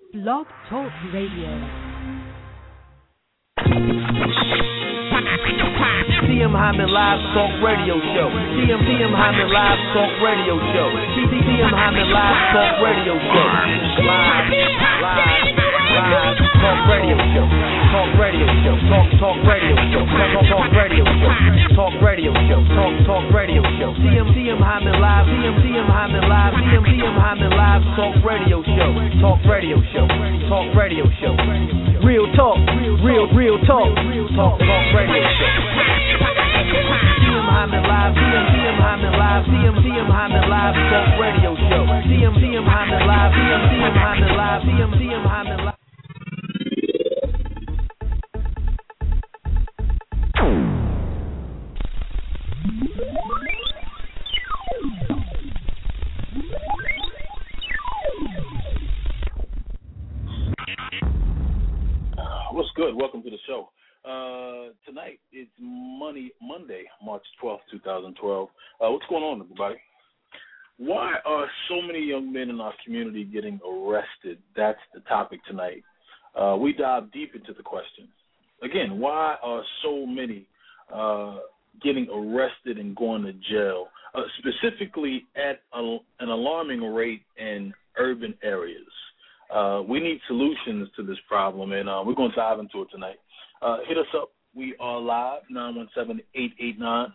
Blog Talk Radio. TM Hyman Live Talk Radio Show. TM Hyman Live Talk Radio Show. TM Hyman Live Talk Radio Show. Live Talk Radio Show. Talk Radio Show. Talk Radio Show. Talk Radio Show. Talk Radio Show. Talk Radio Show. TM Hyman Live. TM Hyman Live. TM Hyman Live Talk Radio Show. Talk Radio Show. Talk Radio Show. Real talk. Real talk. Talk Radio Show. TM Hyman Live. TM Hyman Live. TM Hyman Live Talk Radio Show. TM Hyman Live. TM Hyman Live. TM Hyman Live. What's good? Welcome to the show. Tonight it's Monday, March 12th, 2012. What's going on, everybody? Why are so many young men in our community getting arrested? That's the topic tonight. We dive deep into the question. Again, why are so many getting arrested and going to jail, specifically at an alarming rate in urban areas? We need solutions to this problem, and we're going to dive into it tonight. Hit us up. We are live, 917-889-3926.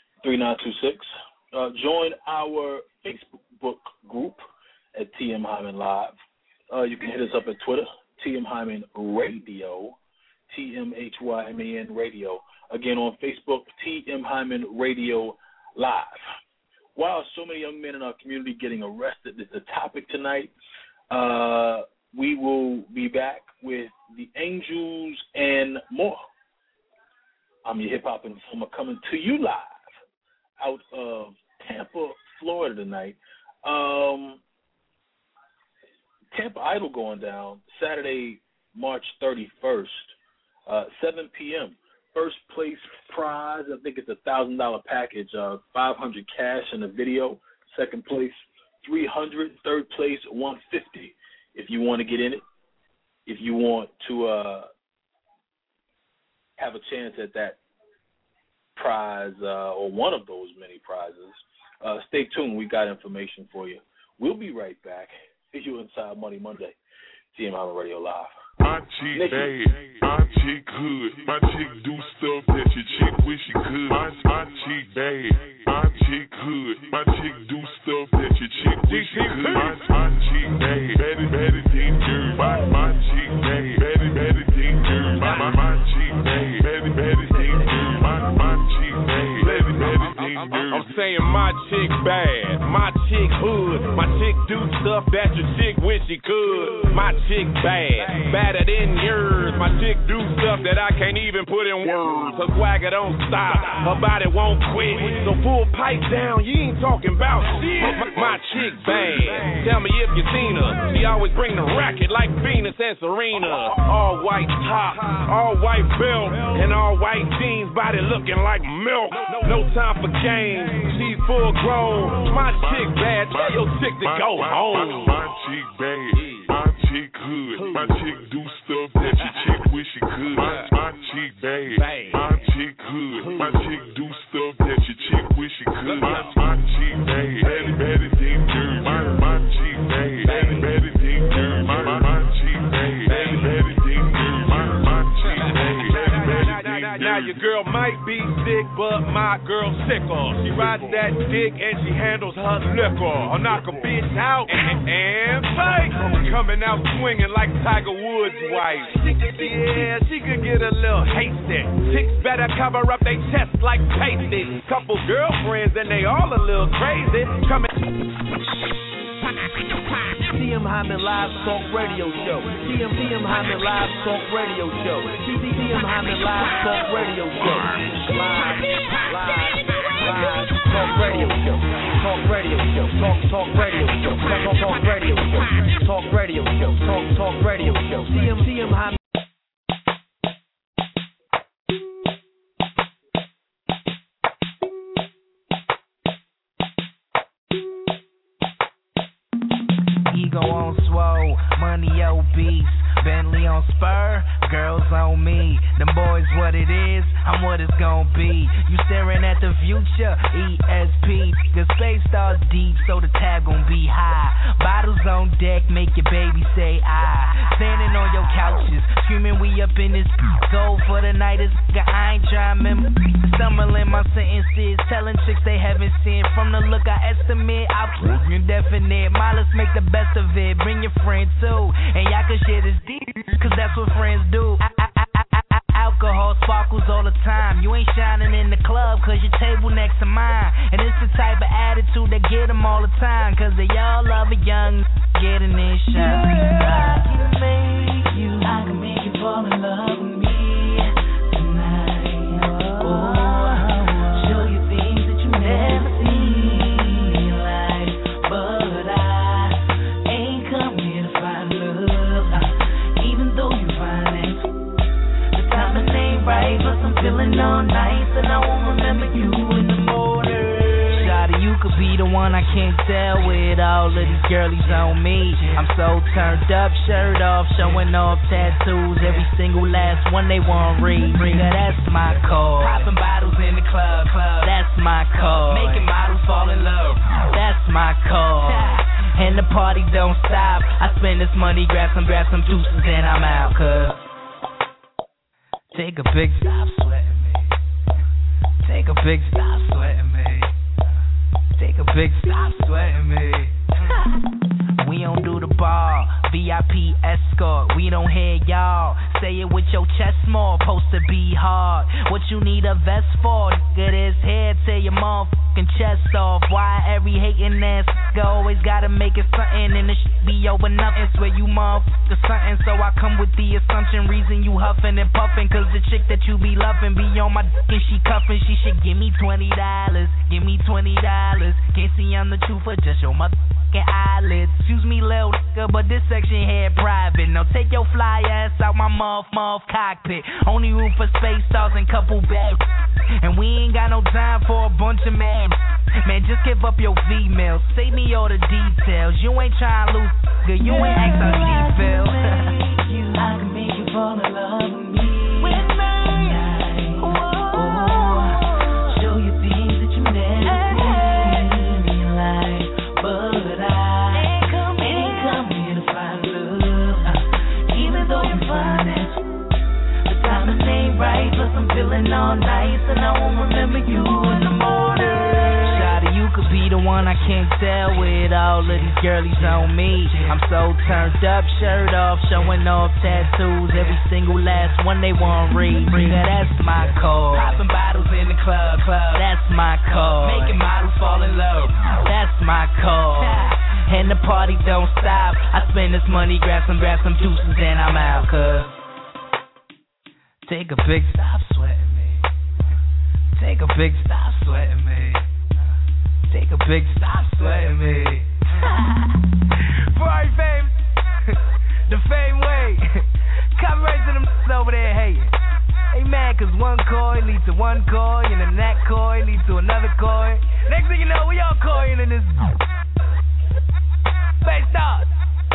Join our Facebook group at TM Hyman Live. You can hit us up at Twitter, TM Hyman Radio, TMHYMAN Radio. Again, on Facebook, TM Hyman Radio Live. Why are so many young men in our community getting arrested? Is the topic tonight. We will be back with the Angels and more. I'm your hip-hop informer coming to you live out of Tampa, Florida tonight. Tampa Idol going down Saturday, March 31st, 7 p.m. First place prize, I think it's a $1,000 package, $500 cash and a video. Second place, $300. Third place, $150. If you want to get in it, if you want to have a chance at that prize or one of those many prizes, stay tuned. We got information for you. We'll be right back. You inside Money Monday, TM Hyman Radio Live. My chick bad, my chick good, my chick do stuff that your chick wish she could. My chick bad, my chick good, my chick do stuff that your chick wish she could. My chick bad, better than yours. My chick bad, better than yours. My chick bad, better than yours. My chick bad, better than yours. I'm saying my chick bad, my chick hood, my chick do stuff that your chick wish she could. My chick bad, better than yours. My chick do stuff that I can't even put in words. Her swagger don't stop, her body won't quit. So pull pipe down, you ain't talking about shit. My chick bad, tell me if you seen her. She always bring the racket like Venus and Serena. All white top, all white belt, and all white jeans, body looking like milk. No time for games, she's full grown. My chick bad, tell your chick to go home. My chick bad, my chick good, my chick do stuff that your chick wish she could. My chick bad, my chick good, my chick do stuff that your chick wish she could. My chick bad, better than yours. My chick bad, better than yours. My chick bad, better than yours. My chick bad, better than yours. Now your girl might be sick, but my girl's sicker. She rides that dick and she handles her liquor. I'll knock a bitch out and fight. Coming out swinging like Tiger Woods' wife. She could get a little hasty. Chicks better cover up their chests like pasty. Couple girlfriends and they all a little crazy. TM Hyman Live Talk Radio Show. TM Hyman Live Talk Radio Show. TM Hyman Live Talk Radio Show. Live Talk Radio Show. Talk Radio Show. Talk Radio Show. Talk Radio Show. Talk Radio Show. Talk Radio Show. TM Hyman. Ego on swole. road, money obese. Bentley on spur, girls on me. Them boys what it is, I'm what it's gon' be. You staring at the future, ESP. The space stars deep, so the tab gon' be high. Bottles on deck, make your baby say I. Standing on your couches, screaming we up in this. Gold for the night is I ain't trying to remember. Stumbling my sentences, telling chicks they haven't seen. From the look I estimate, I prove indefinite. Let's make the best of it, bring your friend too. And y'all can share this deep, cause that's what friends do. Alcohol sparkles all the time. You ain't shining in the club cause your table next to mine. And it's the type of attitude that get them all the time. Cause they all love a young getting this shot. I can make you fall in love with me tonight. Show you things that you never seen in life. But I ain't come here to find love, even though you find it. The timing ain't right, plus I'm feeling all nice, and I won't remember you in the morning. Shawty, you could be the one I can't tell with all of these girlies on me. I'm so turned up, shirt off, showing off tattoos. Every single last one they want read. Nigga, that's my call. Popping bottles in the club, that's my call. Making models fall in love, that's my call. And the party don't stop. I spend this money, grab some juices, and I'm out. Cause take a big stop sweating me. Take a big stop sweating me. Take a big stop sweating me. We don't do the bar, VIP escort. We don't hear y'all. Say it with your chest small, supposed to be hard. What you need a vest for? Nigga, this hair tear your motherfucking chest off. Why every hating ass nigga always gotta make it something and it should be over nothing? Swear you motherfucker something, so I come with the assumption. Reason you huffing and puffing, cause the chick that you be loving be on my dick and she cuffing. She should give me $20, give me $20. Can't see I'm the truth, but just your motherfucking eyelids. Excuse me, little nigga, but this section here private. Now take your fly ass out my muff cockpit. Only room for space stars and couple beds. And we ain't got no time for a bunch of men. Man, just give up your females. Save me all the details. You ain't trying to lose, nigga. You ain't ask how she feel. I can make you fall in love with me. Show you things that you never seen in life. But I ain't come here to find love, even though you find it. The timing ain't right, plus I'm feeling all nice, and I won't remember you in the morning. Shawty, you could be the one I can't tell with all of these girlies on me. I'm so turned up, shirt off, showing off tattoos. Every single last one they want read. Nigga, that's my call. Popping bottles in the club, that's my call. Making models fall in love, that's my call. And the party don't stop. I spend this money, grab some juices, and I'm out. Cause take a big stop sweating me. Take a big stop sweating me. Take a big stop sweating me. Ferrari fame, the fame way. Come right to them over there hating. They mad cause one coin leads to one coin, and then that coin leads to another coin. Next thing you know, we all coin in this. Space stars.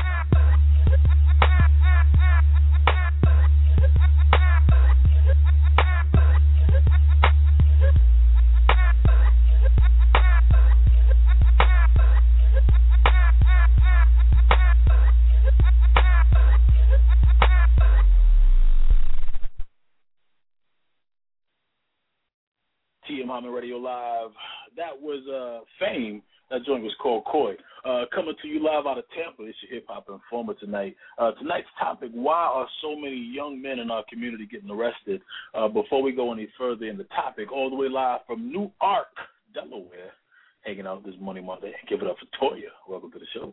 TM Hyman Radio Live. That was Fame. That joint was called Koi. Coming to you live out of Tampa. It's your hip-hop informer tonight. Tonight's topic, why are so many young men in our community getting arrested? Before we go any further in the topic, all the way live from Newark, Delaware, hanging out this Money Monday. Give it up for Toya. Welcome to the show.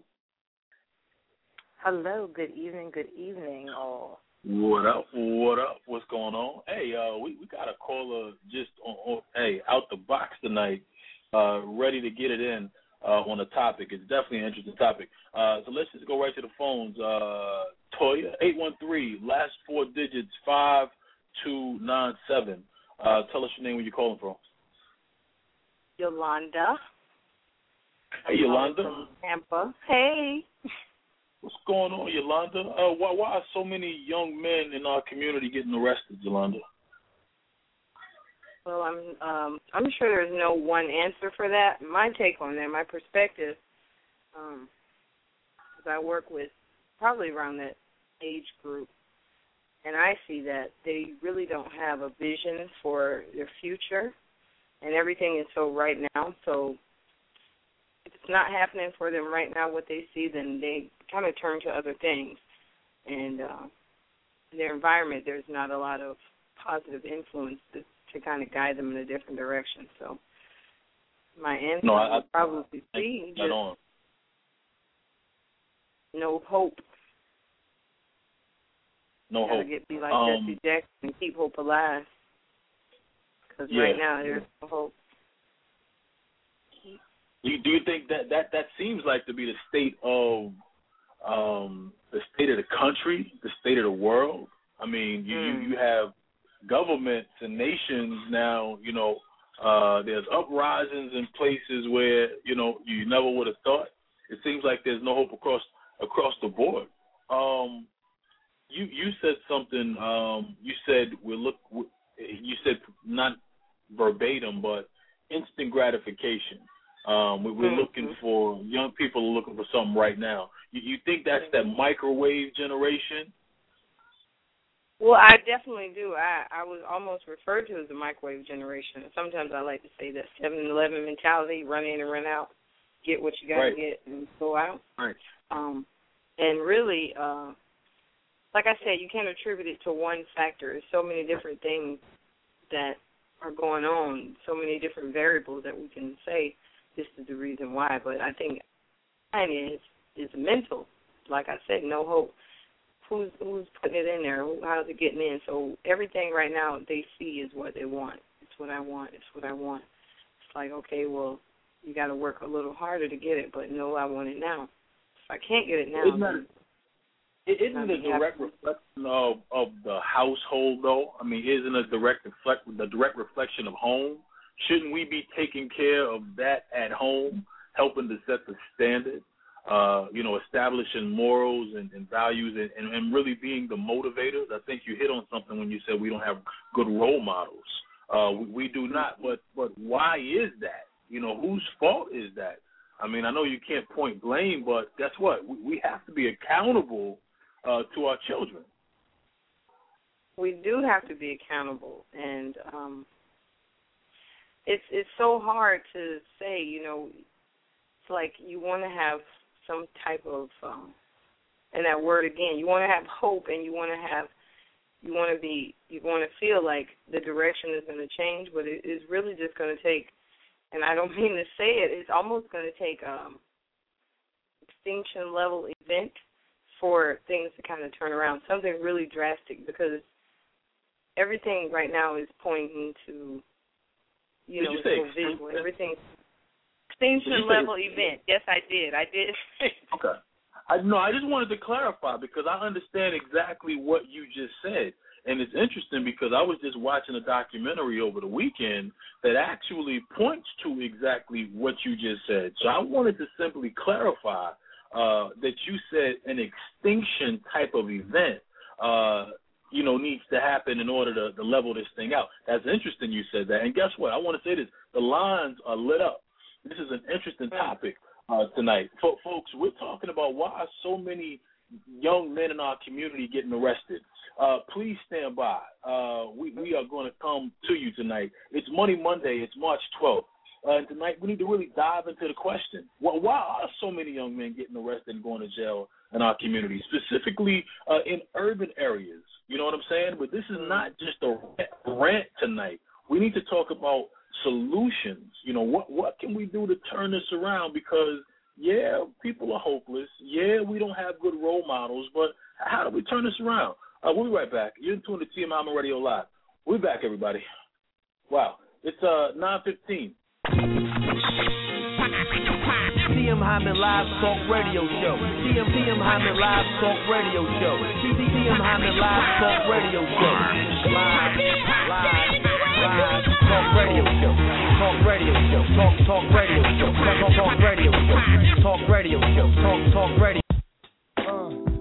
Hello. Good evening, all. What up? What's going on? Hey, we got a caller just out the box tonight, ready to get it in on the topic. It's definitely an interesting topic. So let's just go right to the phones. Toya, 813, last four digits, 5297. Tell us your name, where you're calling from. Yolanda. Hey, Yolanda. From Tampa. Hey. What's going on, Yolanda? Why are so many young men in our community getting arrested, Yolanda? Well, I'm sure there's no one answer for that. My take on that, my perspective, because I work with probably around that age group, and I see that they really don't have a vision for their future, and everything is so right now. So if it's not happening for them right now, what they see, then they kind of turn to other things. And in their environment, there's not a lot of positive influence to kind of guide them in a different direction. So my answer would probably be just no hope. No hope. Be like Jesse Jackson and keep hope alive. Because right now there's no hope. Do you think that seems like to be the state of the country, the state of the world? I mean, you have governments and nations now. There's uprisings in places where you never would have thought. It seems like there's no hope across the board. You said something. You said you said not verbatim, but instant gratification. We're looking for young people are looking for something right now. You think that's that microwave generation? Well, I definitely do. I was almost referred to as the microwave generation. Sometimes I like to say that 7-Eleven mentality: run in and run out, get what you got to get, and go out. Right. And really, like I said, you can't attribute it to one factor. There's so many different things that are going on, so many different variables that we can say this is the reason why. But I think it's mental. Like I said, no hope. Who's putting it in there? How's it getting in? So everything right now they see is what they want. It's what I want. It's what I want. It's like, okay, well, you got to work a little harder to get it, but no, I want it now. If I can't get it now, isn't it a direct reflection of the household, though? I mean, isn't it the direct reflection of home? Shouldn't we be taking care of that at home, helping to set the standard? Establishing morals and values and really being the motivators. I think you hit on something when you said we don't have good role models. We do not, but why is that? Whose fault is that? I mean, I know you can't point blame, but guess what? We have to be accountable to our children. We do have to be accountable, and it's so hard to say, it's like you want to have some type of, and that word again, you want to have hope, and you want to feel like the direction is going to change, but it is really just going to take, and I don't mean to say it, it's almost going to take extinction level event for things to kind of turn around, something really drastic, because everything right now is pointing to, visual, everything. Extinction level event. Yes, I did. Okay. I just wanted to clarify because I understand exactly what you just said. And it's interesting because I was just watching a documentary over the weekend that actually points to exactly what you just said. So I wanted to simply clarify that you said an extinction type of event, needs to happen in order to level this thing out. That's interesting you said that. And guess what? I want to say this. The lines are lit up. This is an interesting topic tonight. Folks, we're talking about why are so many young men in our community getting arrested. Please stand by. We are going to come to you tonight. It's Money Monday. It's March 12th. And tonight we need to really dive into the question. Why are so many young men getting arrested and going to jail in our community, specifically in urban areas? You know what I'm saying? But this is not just a rant tonight. We need to talk about solutions. What can we do to turn this around? Because, people are hopeless. We don't have good role models, but how do we turn this around? We'll be right back. You're tuned to TM Hyman Radio Live. We're back, everybody. Wow. It's 9:15. TM Hyman Live Talk Radio Show. TM Hyman Live Talk Radio Show. TM Hyman Live Talk Radio Show. Live Talk Radio Show. Talk Radio Show. Talk Radio Show. Talk Radio Show. Talk Radio Show. Talk Radio.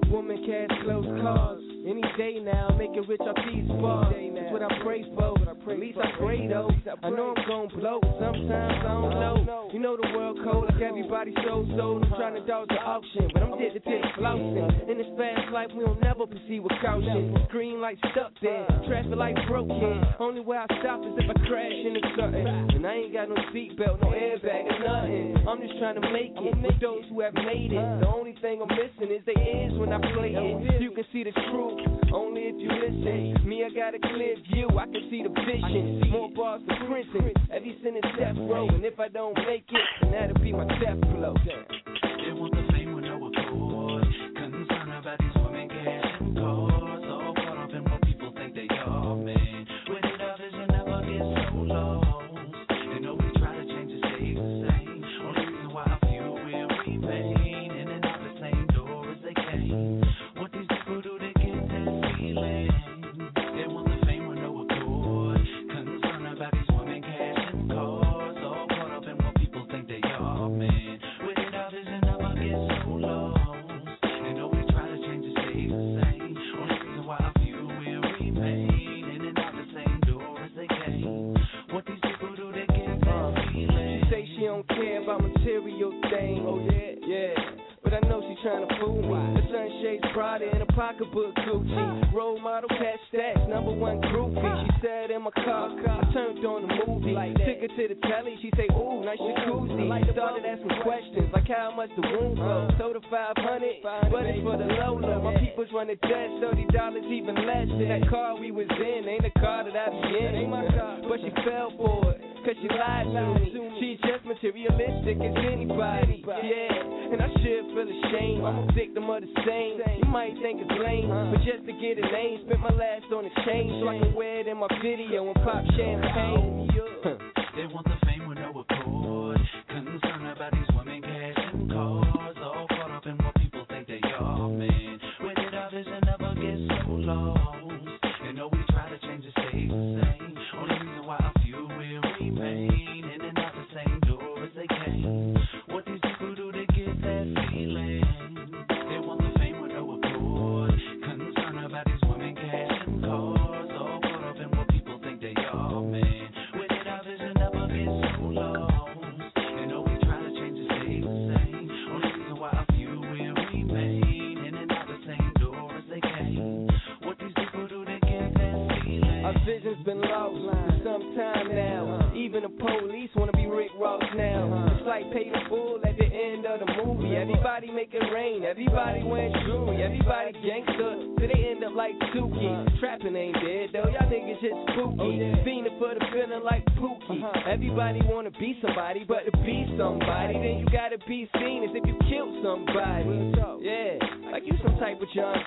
Woman, cash, clothes, cars. Any day now, make it rich off these bars. That's what I pray for. At least I pray though. I know I'm gon' blow. Sometimes I don't know. You know the world cold, like everybody so. I'm trying to dodge the auction, but I'm dead to take flossing. In this fast life, we don't never proceed with caution. Green light stuck there, traffic light broken. Only way I stop is if I crash into something. And I ain't got no seatbelt, no airbag, or nothing. I'm just trying to make it with those who have made it. The only thing I'm missing is their ears when I play it. You can see the truth only if you listen. Me, I got a clear view, I can see the vision. More bars to prison, every sin is death row. And if I don't make it, then that'll be my death blow. They want the fame with no accord. Concerned about these women, cash and cars. All caught up in what people think they are, man. With it others, you never get so lost. They know we try to change it, stay the same. Only reason why a few will remain in and out the same door as they came. What these people do to get that feeling? They want the fame with no accord. Concerned about these women, cash and cars. All caught up in what people think they are, man. With it others, you never get so lost. They know we try to change it, stay the same. Only reason why a few will remain in and out the same door as they came. What these people do to get that feeling? She say she don't care about material things. Oh yeah. But I know she tryna fool me. The sunshades Prada in a pocketbook Gucci. Role model, cash stats, number one groupie. She said in my car, I turned on the movie. Took her to the telly, she say, ooh, nice jacuzzi. Started asking questions, like how much the room was. Told her 500, but it's for the Lola. My people's running debt, $30 even less than that car we was in. Ain't the car that I be in. Ain't my car, but she fell for it. Cause she lied to me. She's just materialistic as anybody. Yeah, and I should feel ashamed. I'm a victim of the same. You might think it's lame, but just to get a name, spent my last on a chain so I can wear it in my video and pop champagne. They want the fame with no accord. Concerned about these women, cash and cars. All caught up in what people think they are, man. With it others, you never get so lost. They know we try to change it, stay the same. Only reason why a few will remain in and out the same door as they came. What these people do to get that feeling? They want the fame with no accord. Concerned about these women, cash and cars. All caught up in what people think they are, man. With it others, you never get so lost. They know we try to change it, stay the same. Only reason why a few will remain in and out the same door as they came. What these people do to get that feeling? Our vision's been lost for some time now. Even the police wanna be Rick Ross now. It's like Paid in Full at the end of the movie. Everybody make it rain, everybody wearing jewelry, everybody gangster, so they end up like Tuki. Trapping ain't dead though, y'all niggas just spooky. Fiending for the feeling like Pookie. Everybody wanna be somebody, but to be somebody, then you gotta be seen as if you killed somebody. Yeah, like you some type of John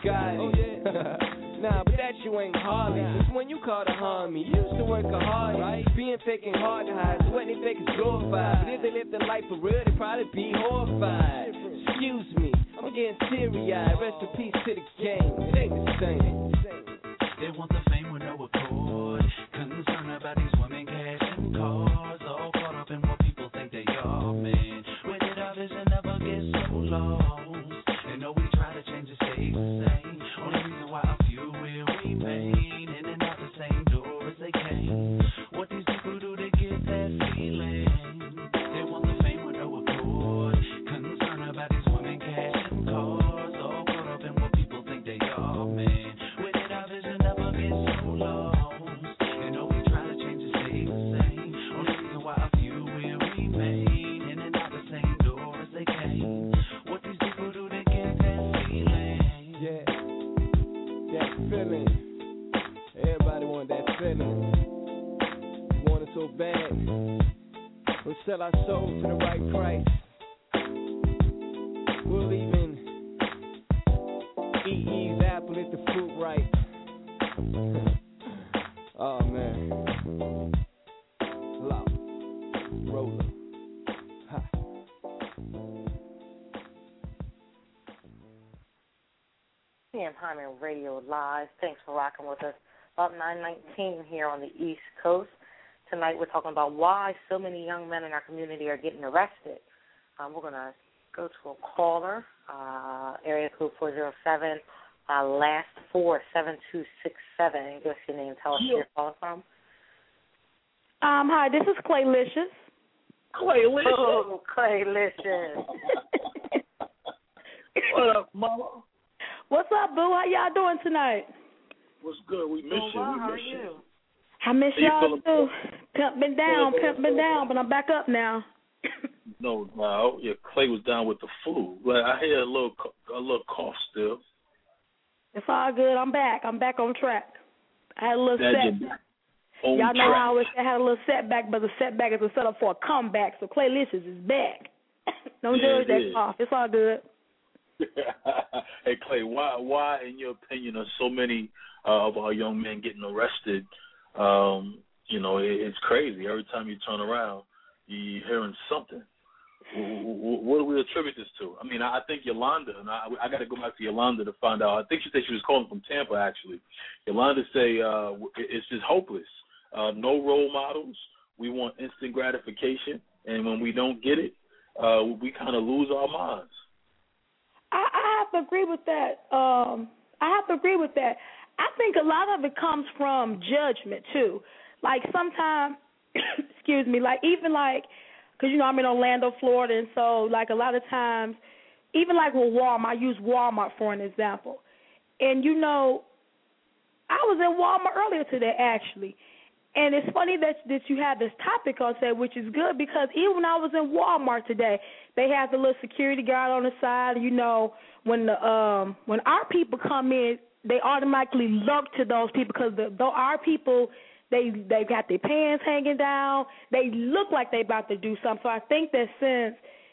Gotti. Nah, but that you ain't Harley. It's when you call to harm me. You used to work a hard, right? Being fake and hard to hide. So what they fake is glorified. But if they live the life for real, they probably be horrified. Excuse me, I'm getting teary-eyed. Rest in peace to the game. It ain't the same. They want the fame with no accord. Concerned about these women, cash and cars. All caught up in what people think they are, man. With it others, you never get so lost. They know we try to change it, stay the same. Only reason why a few will remain in and out the same door as they came. What these people do to get that feeling? They want the fame with no accord. Concerned about these women, cash and cars. All caught up in what people think they are, man. With it others, you never get so lost. They know we try to change it, stay the same. Only reason why a few will remain in and out the same door as they came. What these people do to get that feeling? Yeah, that feeling. Everybody want that feeling. We want it so bad. We'll sell our souls to the right price. We'll even eat Eve's apple if the fruit right. Oh man. Lock. Roller. Ha. CM Hyman Radio Live. Thanks for rocking with us. About 9:19 here on the East Coast. Tonight we're talking about why so many young men in our community are getting arrested. We're going to go to a caller, area code 407, last 47267. Give us your name. Tell us where you're calling from. Hi, this is Claylicious. Claylicious. Oh, Claylicious. What up, Mama? What's up, boo? How y'all doing tonight? What's good? We miss you. Well, We how miss are you. you? I miss y'all too. Pimp been down, but I'm back up now. No, yeah, Clay was down with the flu. But I hear a little cough still. It's all good. I'm back. I'm back on track. I had a little setback. Y'all know how I always say I had a little setback, but the setback is a setup for a comeback. So Claylicious is back. Don't judge that cough. It's all good. Hey Clay, why in your opinion are so many of our young men getting arrested? It's crazy. Every time you turn around, you're hearing something. What do we attribute this to? I mean, I think Yolanda, and I got to go back to Yolanda to find out. I think she said she was calling from Tampa, actually. Yolanda say it's just hopeless. No role models. We want instant gratification, and when we don't get it, we kind of lose our minds. I have to agree with that. I think a lot of it comes from judgment, too. Like, sometimes, excuse me, like, even like, because, I'm in Orlando, Florida, and so, like, a lot of times, even like with Walmart, I use Walmart for an example. And, I was in Walmart earlier today, actually. And it's funny that you have this topic on set, which is good, because even when I was in Walmart today, they have the little security guard on the side. When our people come in, they automatically look to those people, because our people, they got their pants hanging down. They look like they about to do something. So I think that since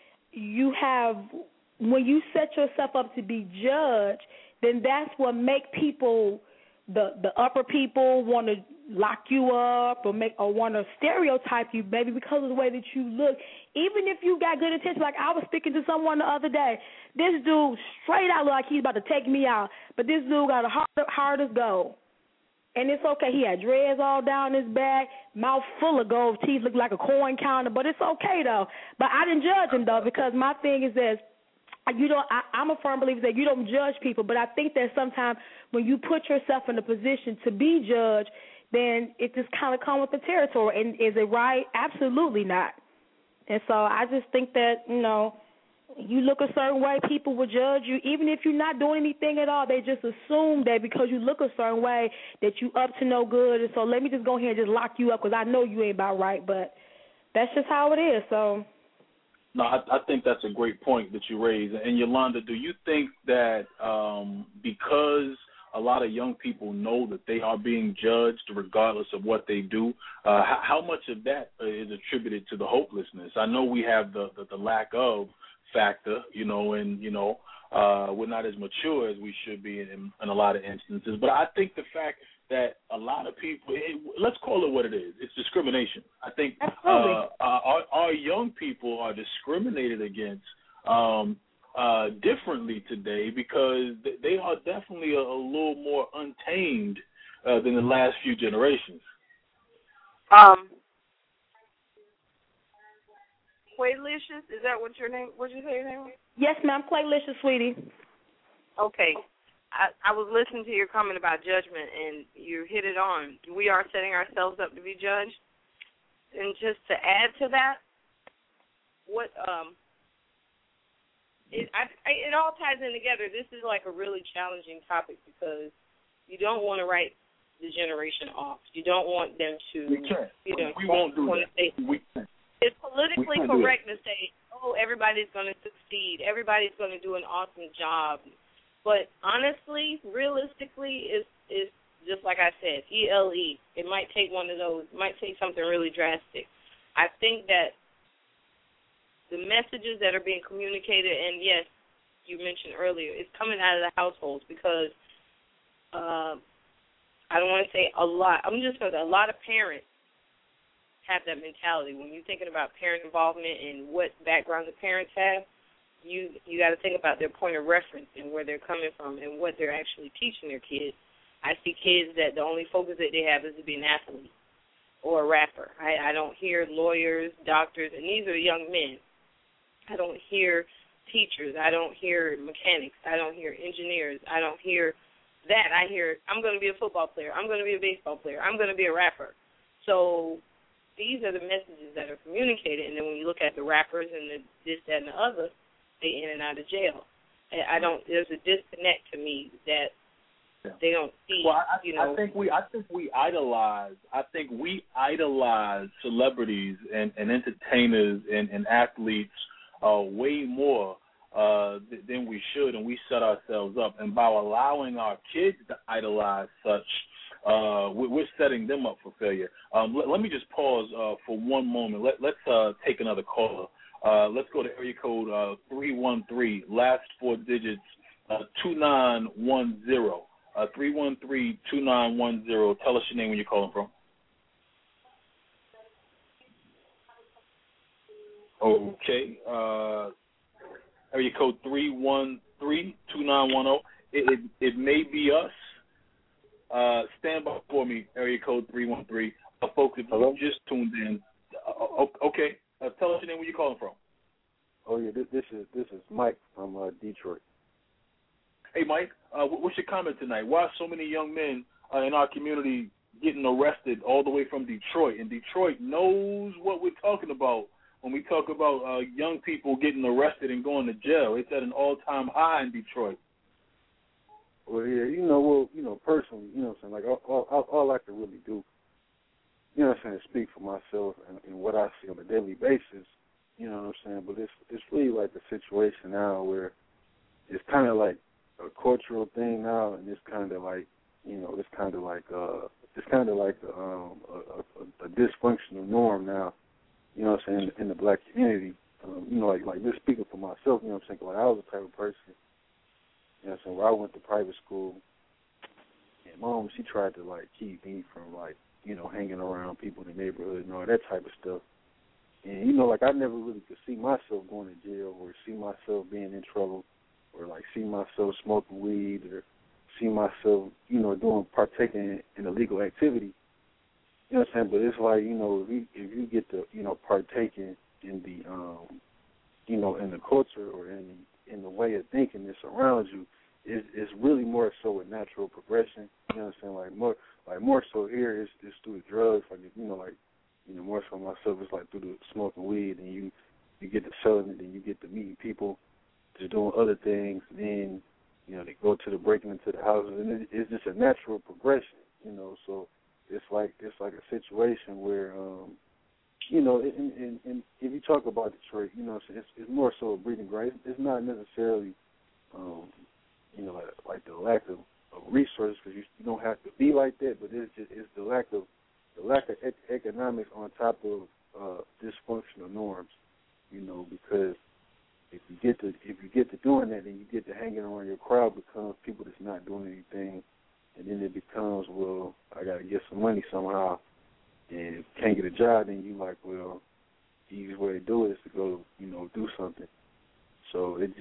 when you set yourself up to be judged, then that's what make people, the upper people, want to lock you up or want to stereotype you, baby, because of the way that you look. Even if you got good intentions, like I was speaking to someone the other day, this dude straight out looked like he's about to take me out, but this dude got a hard as gold. And it's okay. He had dreads all down his back, mouth full of gold teeth, looked like a coin counter, but it's okay, though. But I didn't judge him, though, because my thing is this. I'm a firm believer that you don't judge people, but I think that sometimes when you put yourself in a position to be judged, then it just kind of comes with the territory. And is it right? Absolutely not. And so I just think that, you look a certain way, people will judge you. Even if you're not doing anything at all, they just assume that because you look a certain way that you up to no good. And so let me just go ahead and just lock you up because I know you ain't about right. But that's just how it is. So. No, I think that's a great point that you raised. And Yolanda, do you think that because a lot of young people know that they are being judged regardless of what they do, how much of that is attributed to the hopelessness? I know we have the lack of factor, and we're not as mature as we should be in a lot of instances. But I think the fact that a lot of people, let's call it what it is, it's discrimination. I think our young people are discriminated against differently today because they are definitely a little more untamed than the last few generations. Claylicious, is that what your name? What did you say your name was? Yes, ma'am, Claylicious, sweetie. Okay. I was listening to your comment about judgment, and you hit it on. We are setting ourselves up to be judged. And just to add to that, it all ties in together. This is like a really challenging topic because you don't want to write the generation off. You don't want them to. We can't. We won't do that. It's politically correct to say, everybody's going to succeed. Everybody's going to do an awesome job. But honestly, realistically, it's just like I said, ELE. It might take one of those. It might take something really drastic. I think that the messages that are being communicated, and yes, you mentioned earlier, it's coming out of the households because I don't want to say a lot. I'm just going to say a lot of parents have that mentality. When you're thinking about parent involvement and what background the parents have, you got to think about their point of reference and where they're coming from and what they're actually teaching their kids. I see kids that the only focus that they have is to be an athlete or a rapper. I don't hear lawyers, doctors, and these are young men. I don't hear teachers. I don't hear mechanics. I don't hear engineers. I don't hear that. I hear, I'm going to be a football player. I'm going to be a baseball player. I'm going to be a rapper. So these are the messages that are communicated. And then when you look at the rappers and the this, that, and the other, they in and out of jail. There's a disconnect to me that they don't see. Well, I think we idolize celebrities and entertainers and athletes way more than we should, and we set ourselves up. And by allowing our kids to idolize such, we're setting them up for failure. Let me just pause for one moment. Let's take another caller. Let's go to area code 313, last four digits, 2910. 313-2910. Tell us your name when you're calling from. Okay. Area code 313-2910. It may be us. Stand by for me, area code 313. Folks, if you just tuned in, okay. Tell us your name when you're calling from. Oh, yeah, this is Mike from Detroit. Hey, Mike, what's your comment tonight? Why are so many young men in our community getting arrested all the way from Detroit? And Detroit knows what we're talking about when we talk about young people getting arrested and going to jail. It's at an all-time high in Detroit. Well, yeah, personally, what I'm saying, like all I can really do, what I'm saying, is speak for myself and what I see on a daily basis, you know what I'm saying. But it's really like a situation now where it's kind of like a cultural thing now, and it's kind of like, it's kind of like a dysfunctional norm now, you know what I'm saying, in the black community. Like just speaking for myself, you know what I'm saying, like I was the type of person, you know what I'm saying, where I went to private school, and Mom, she tried to like keep me from like, hanging around people in the neighborhood and all that type of stuff. And, like I never really could see myself going to jail or see myself being in trouble, or like see myself smoking weed, or see myself, partaking in illegal activity. You know what I'm saying? But it's like, if you get to, partaking in the, in the culture or in the way of thinking that surrounds you, it's really more so a natural progression. You know what I'm saying? Like more so here is through the drugs. Like more so myself, it's like through the smoking weed, and you get to selling it, and you get to meeting people, just doing other things, and then, they go to the breaking into the houses, and it's just a natural progression, so it's like a situation where, and if you talk about Detroit, it's more so a breeding ground. It's not necessarily, like the lack of resources, because you don't have to be like that, but it's the lack of economics on top of dysfunctional norms, because if you get to doing that, then you get to hanging around your crowd becomes people that's not doing anything, and then it becomes, well, I got to get some money somehow, and can't get a job, then you like, well, the easiest way to do it is to go, do something. So it's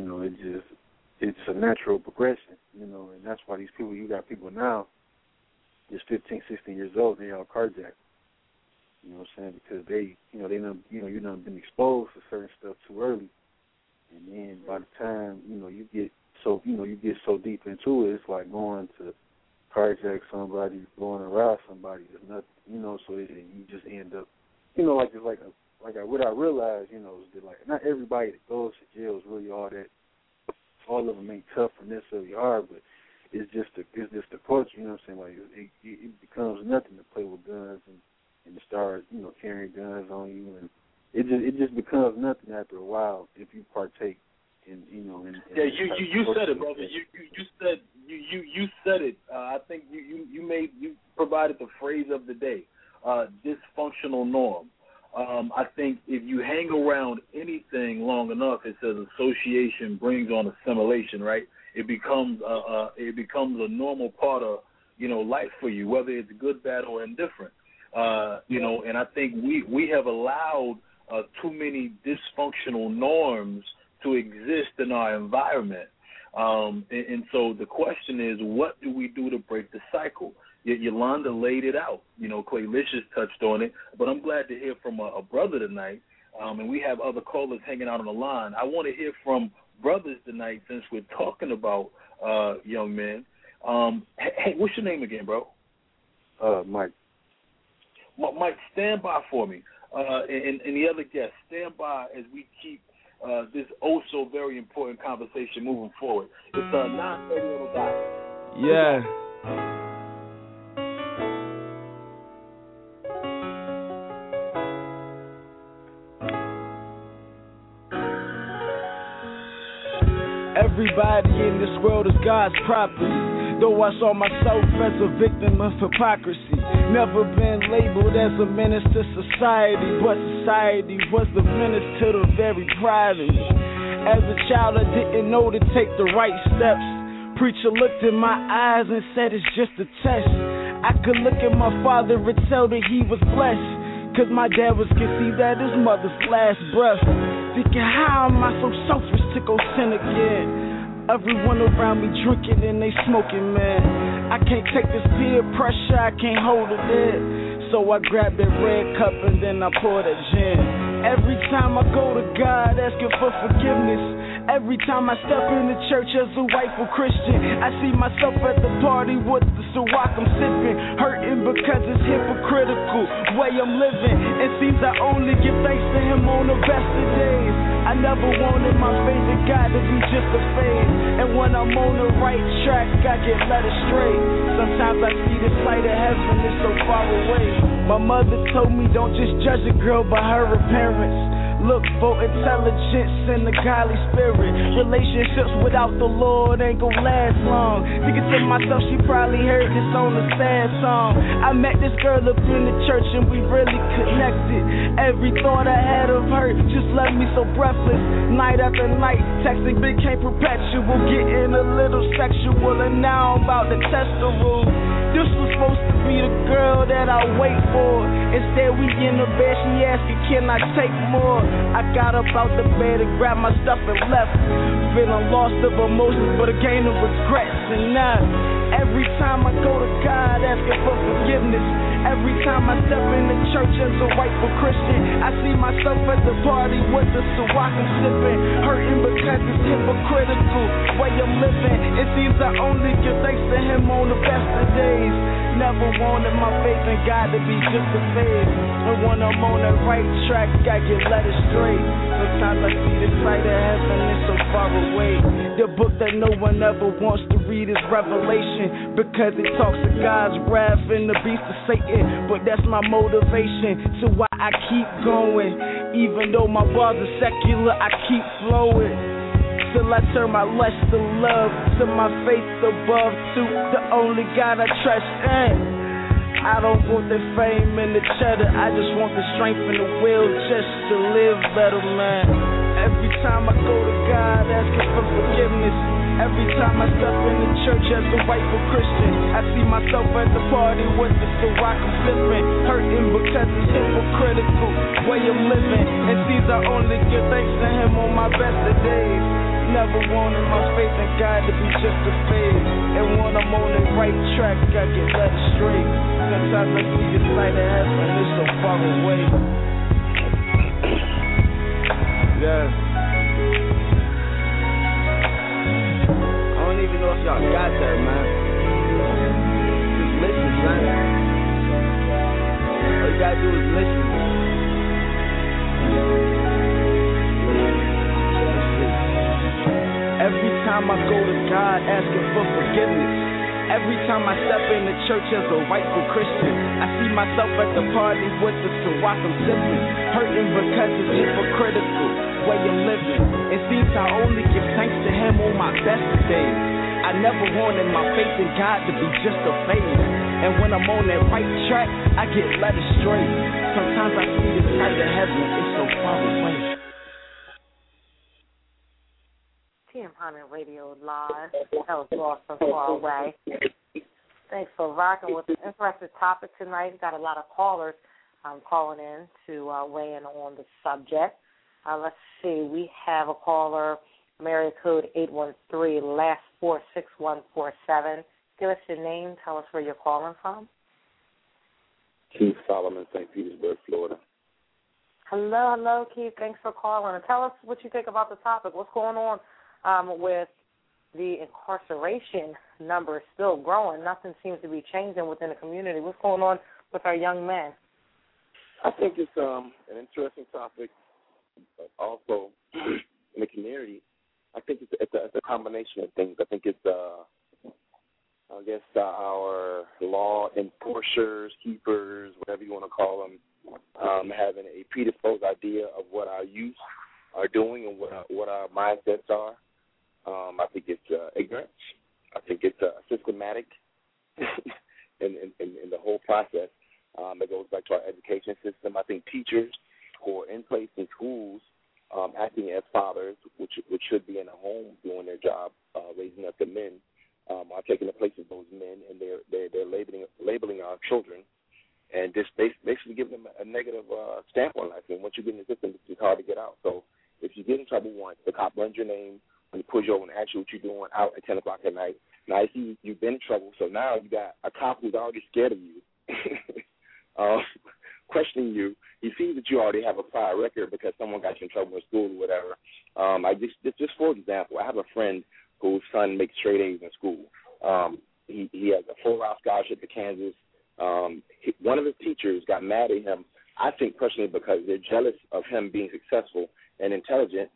a natural progression, and that's why these people, you got people now, just 15, 16 years old, they all carjacked. You know what I'm saying? Because they done been exposed to certain stuff too early. And then by the time, you get so deep into it, it's like going to carjack somebody, going to rob somebody. There's nothing, so you just end up, what I realized, is that like not everybody that goes to jail is really all that. All of them ain't tough or necessarily hard, but it's just the culture. You know what I'm saying? Like it becomes nothing to play with guns and to start, carrying guns on you, and it just becomes nothing after a while if you partake in. You said it, brother. You said it. I think you provided the phrase of the day, dysfunctional norm. I think if you hang around anything long enough, it says association brings on assimilation, right? It becomes a normal part of life for you, whether it's good, bad, or indifferent. And I think we have allowed too many dysfunctional norms to exist in our environment. And so the question is, what do we do to break the cycle? Yolanda laid it out. Clay Licious touched on it, but I'm glad to hear from a brother tonight and we have other callers hanging out on the line. I want to hear from brothers tonight since we're talking about young men. Hey, what's your name again, bro? Mike. Mike, stand by for me. And the other guests, stand by as we keep this also very important conversation moving forward. It's 9:30 on the dot. Yeah. Everybody in this world is God's property. Though I saw myself as a victim of hypocrisy. Never been labeled as a menace to society, but society was the menace to the very pride of me. As a child, I didn't know to take the right steps. Preacher looked in my eyes and said it's just a test. I could look at my father and tell that he was blessed, cause my dad was conceived at his mother's last breath. Thinking, how am I so selfish to go sin again? Everyone around me drinking and they smoking, man. I can't take this peer pressure, I can't hold it in. So I grabbed that red cup and then I poured that gin. Every time I go to God asking for forgiveness, every time I step in the church as a rightful Christian, I see myself at the party with the Ciroc I'm sipping, hurting because it's hypocritical way I'm living. It seems I only give thanks to Him on the best of days. I never wanted my faith in God to be just a phase, and when I'm on the right track, I get led astray. Sometimes I see the sight of heaven is so far away. My mother told me don't just judge a girl by her appearance. Look for intelligence and the godly spirit. Relationships without the Lord ain't gon' last long. Thinking to myself, she probably heard this on a sad song. I met this girl up in the church and we really connected. Every thought I had of her just left me so breathless. Night after night, texting became perpetual, getting a little sexual, and now I'm about to test the rules. This was supposed to be the girl that I wait for. Instead we in the bed, she asking, can I take more? I got up out the bed and grabbed my stuff and left, feeling lost of emotions but a gain of regrets. And now, every time I go to God asking for forgiveness, every time I step in the church as a rightful Christian, I see myself at the party with the Ciroc I'm sipping, hurting because it's hypocritical way I'm living. It seems I only give thanks to Him on the best of days. Never wanted my faith in God to be just a phase, and when I'm on the right track, I get led astray. Sometimes I see the sight of heaven, it's so far away. The book that no one ever wants to read is Revelation, because it talks of God's wrath and the beast of Satan. But that's my motivation to why I keep going. Even though my bars are secular, I keep flowing till I turn my lust to love, to my faith above, to the only God I trust in. I don't want the fame and the cheddar, I just want the strength and the will just to live better, man. Every time I go to God asking for forgiveness, every time I step in the church as a rightful Christian, I see myself at the party with the Ciroc I'm sipping, hurting because it's hypocritical way I'm living. It seems I only give thanks to Him on my best of days. Never wanted my faith in God to be just a phase, and when I'm on the right track, I get led astray. Sometimes I see the sight of heaven, it's so far away. Yeah. I don't even know if y'all got that, man. Just listen, son. All you gotta do is listen. Every time I go to God asking for forgiveness, every time I step in the church as a rightful Christian, I see myself at the party with the Ciroc I'm sipping, hurting because it's hypocritical way I'm living. It seems I only give thanks to Him on my best of days. I never wanted my faith in God to be just a phase, and when I'm on that right track, I get led astray. Sometimes I see the sight of heaven, it's so far away. TM Hyman Radio Live. That was Lost So Far Away. Thanks for rocking with an interesting topic tonight. We've got a lot of callers calling in to weigh in on the subject. Let's see. We have a caller, area code 813, last 46147. Give us your name. Tell us where you're calling from. Keith Solomon, St. Petersburg, Florida. Hello, Keith. Thanks for calling. Tell us what you think about the topic. What's going on with the incarceration numbers still growing? Nothing seems to be changing within the community. What's going on with our young men? I think it's an interesting topic. Also, in the community, I think it's a combination of things. I think it's our law enforcers, keepers, whatever you want to call them, having a predisposed idea of what our youth are doing and what our mindsets are. I think it's ignorance. I think it's systematic in the whole process. It goes back to our education system. I think teachers who are in place in schools acting as fathers, which should be in a home doing their job, raising up the men, are taking the place of those men, and they're labeling our children and just basically giving them a negative stamp on life. And once you get in the system, it's hard to get out. So if you get in trouble once, the cop runs your name, when he pulls you over and asks you what you're doing out at 10 o'clock at night. Now, I see you've been in trouble, so now you got a cop who's already scared of you, questioning you. He sees that you already have a prior record because someone got you in trouble in school or whatever. Just for example, I have a friend whose son makes straight A's in school. He has a full-ride scholarship to Kansas. One of his teachers got mad at him, I think personally because they're jealous of him being successful and intelligent.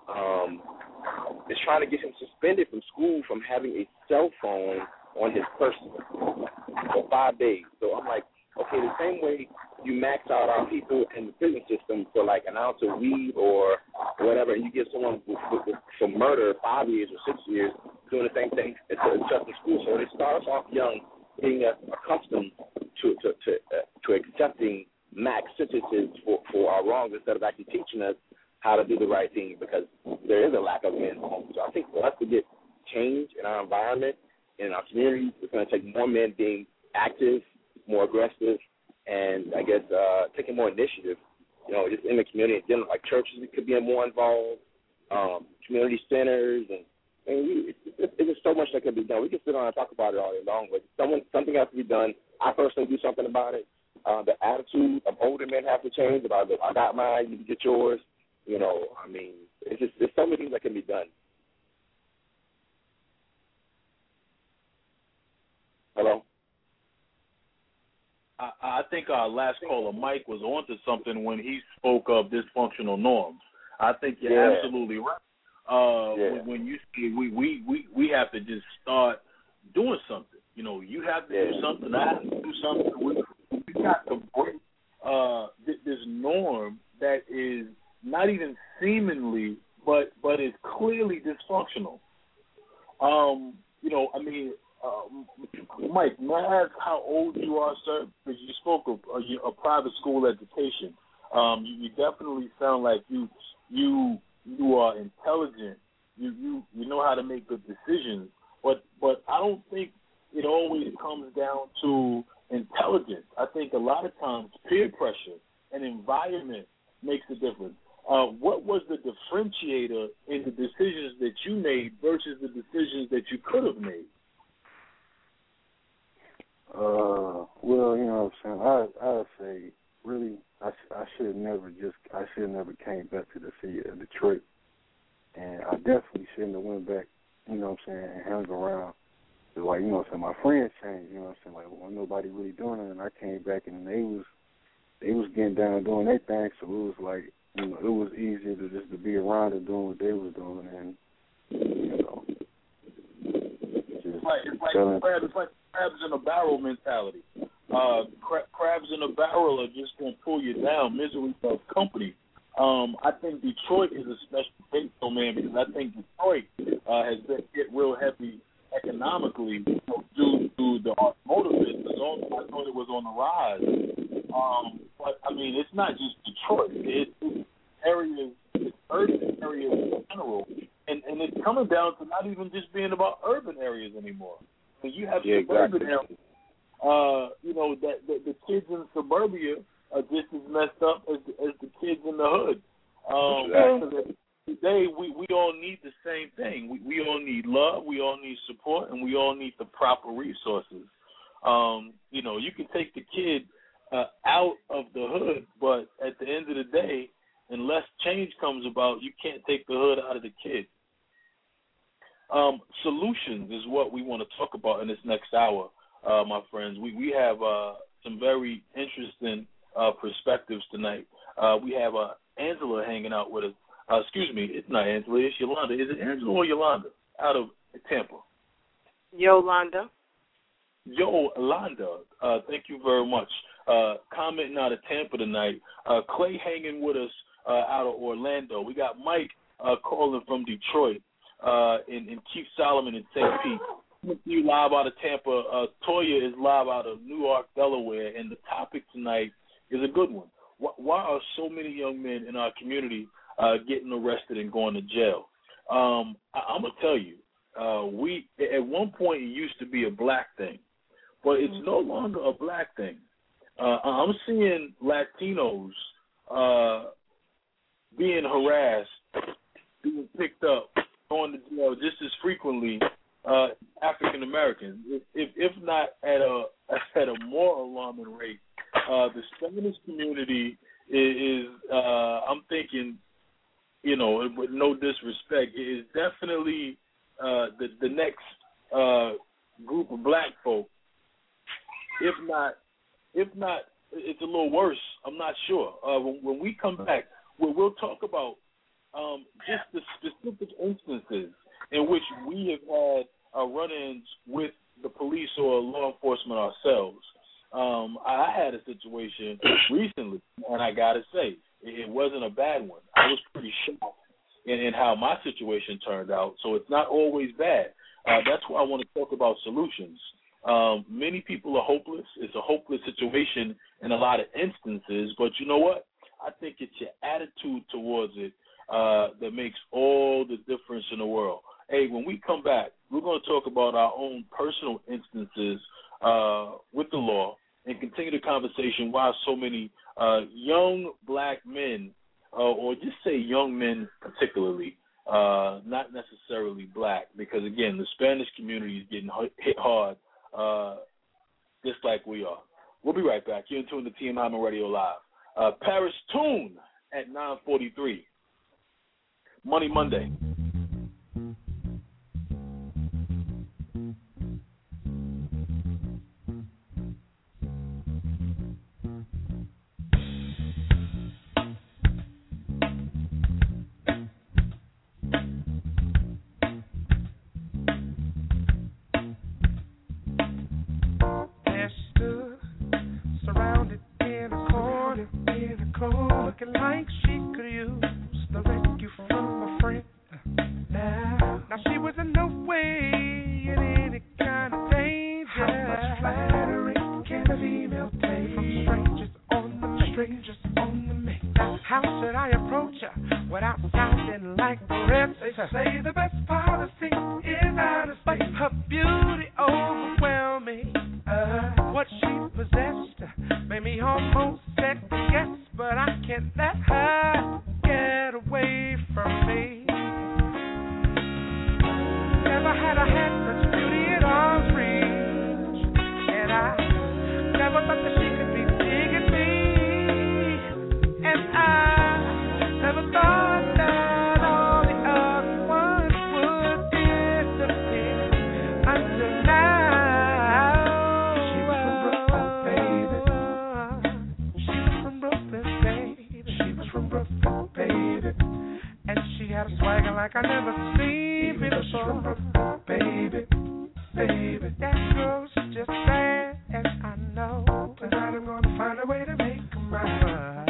Is trying to get him suspended from school from having a cell phone on his person for 5 days. So I'm like, okay, the same way you max out our people in the prison system for like an ounce of weed or whatever, and you give someone for murder 5 years or 6 years doing the same thing at just in school. So it starts off young, getting accustomed to accepting max sentences for our wrongs instead of actually teaching us how to do the right thing, because there is a lack of men home. So I think for us to get change in our environment, in our communities, it's going to take more men being active, more aggressive, and I guess taking more initiative, just in the community in general. Like churches could be more involved, community centers, and it's just so much that can be done. We can sit on and talk about it all day long, but something has to be done. I personally do something about it. The attitude of older men have to change. About I got mine, you can get yours. There's so many things that can be done. Hello? I think our last caller, Mike, was onto something when he spoke of dysfunctional norms. I think you're absolutely right. When you say we have to just start doing something. You have to do something. I have to do something. We got to break this norm that is not even seemingly, but is clearly dysfunctional. Mike, may I ask how old you are, sir? Because you spoke of a private school education. You definitely sound like you are intelligent. You know how to make good decisions. But I don't think it always comes down to intelligence. I think a lot of times peer pressure and environment makes a difference. What was the differentiator in the decisions that you made versus the decisions that you could have made? Well, what I'm saying, I'd say really I should have never came back to the city of Detroit, and I definitely shouldn't have went back, and hung around. Like, my friends changed, like, wasn't nobody really doing it, and I came back and they was getting down doing their thing, so it was like, it was easier to be around and doing what they was doing, and it's like crabs in a barrel mentality. Crabs in a barrel are just going to pull you down. Misery loves company. I think Detroit is a special case, man, because I think Detroit has been hit real heavy economically due to the automotive business. I thought it was on the rise. But, it's not just Detroit. It's areas, it's urban areas in general. And it's coming down to not even just being about urban areas anymore. So you have suburban areas. That the kids in suburbia are just as messed up as the kids in the hood. Today, we all need the same thing. We all need love, we all need support, and we all need the proper resources. You can take the kid out of the hood, but at the end of the day, unless change comes about, you can't take the hood out of the kid. Solutions is what we want to talk about in this next hour, my friends. We have some very interesting perspectives tonight. We have Angela hanging out with us. Excuse me, it's not Angela, it's Yolanda. Is it Angela or Yolanda out of Tampa? Yolanda. Yolanda, thank you very much. Commenting out of Tampa tonight. Clay hanging with us out of Orlando. We got Mike calling from Detroit, and Keith Solomon in St. Pete. You live out of Tampa. Toya is live out of Newark, Delaware, and the topic tonight is a good one. Why are so many young men in our community getting arrested and going to jail? I'm going to tell you, we at one point it used to be a black thing, but it's no longer a black thing. I'm seeing Latinos being harassed, being picked up, going to jail just as frequently African Americans, if not at a more alarming rate. The Spanish community is I'm thinking, with no disrespect, is definitely the next group of black folk. If not, it's a little worse. I'm not sure. When we come back, we'll talk about just the specific instances in which we have had run-ins with the police or law enforcement ourselves. I had a situation recently, and I got to say, it wasn't a bad one. I was pretty shocked in how my situation turned out, so it's not always bad. That's why I want to talk about solutions. Many people are hopeless. It's a hopeless situation in a lot of instances, but you know what? I think it's your attitude towards it that makes all the difference in the world. Hey, when we come back, we're going to talk about our own personal instances with the law and continue the conversation why so many young black men, or just say young men particularly, not necessarily black, because, again, the Spanish community is getting hit hard just like we are. We'll be right back. You're in tune to TM Hyman Radio Live. Paris Tune at 9:43. Money Monday. Looking like she could use the rescue from a friend. Now she was in no way in any kind of danger. How much flattery can a female take from strangers on the make? Now how should I approach her without sounding like the rest? They say the best policy is out of space. Her beauty overwhelming. What she possessed made me almost second guess, but I can't let her get away from me. Never had I had such beauty at arm's reach, and I never thought that she could be digging me, and I never thought that all the other ones would disappear until now. Had a swagger like I never seen before. Baby, that girl's just bad, and I know tonight I'm gonna find a way to make her mine.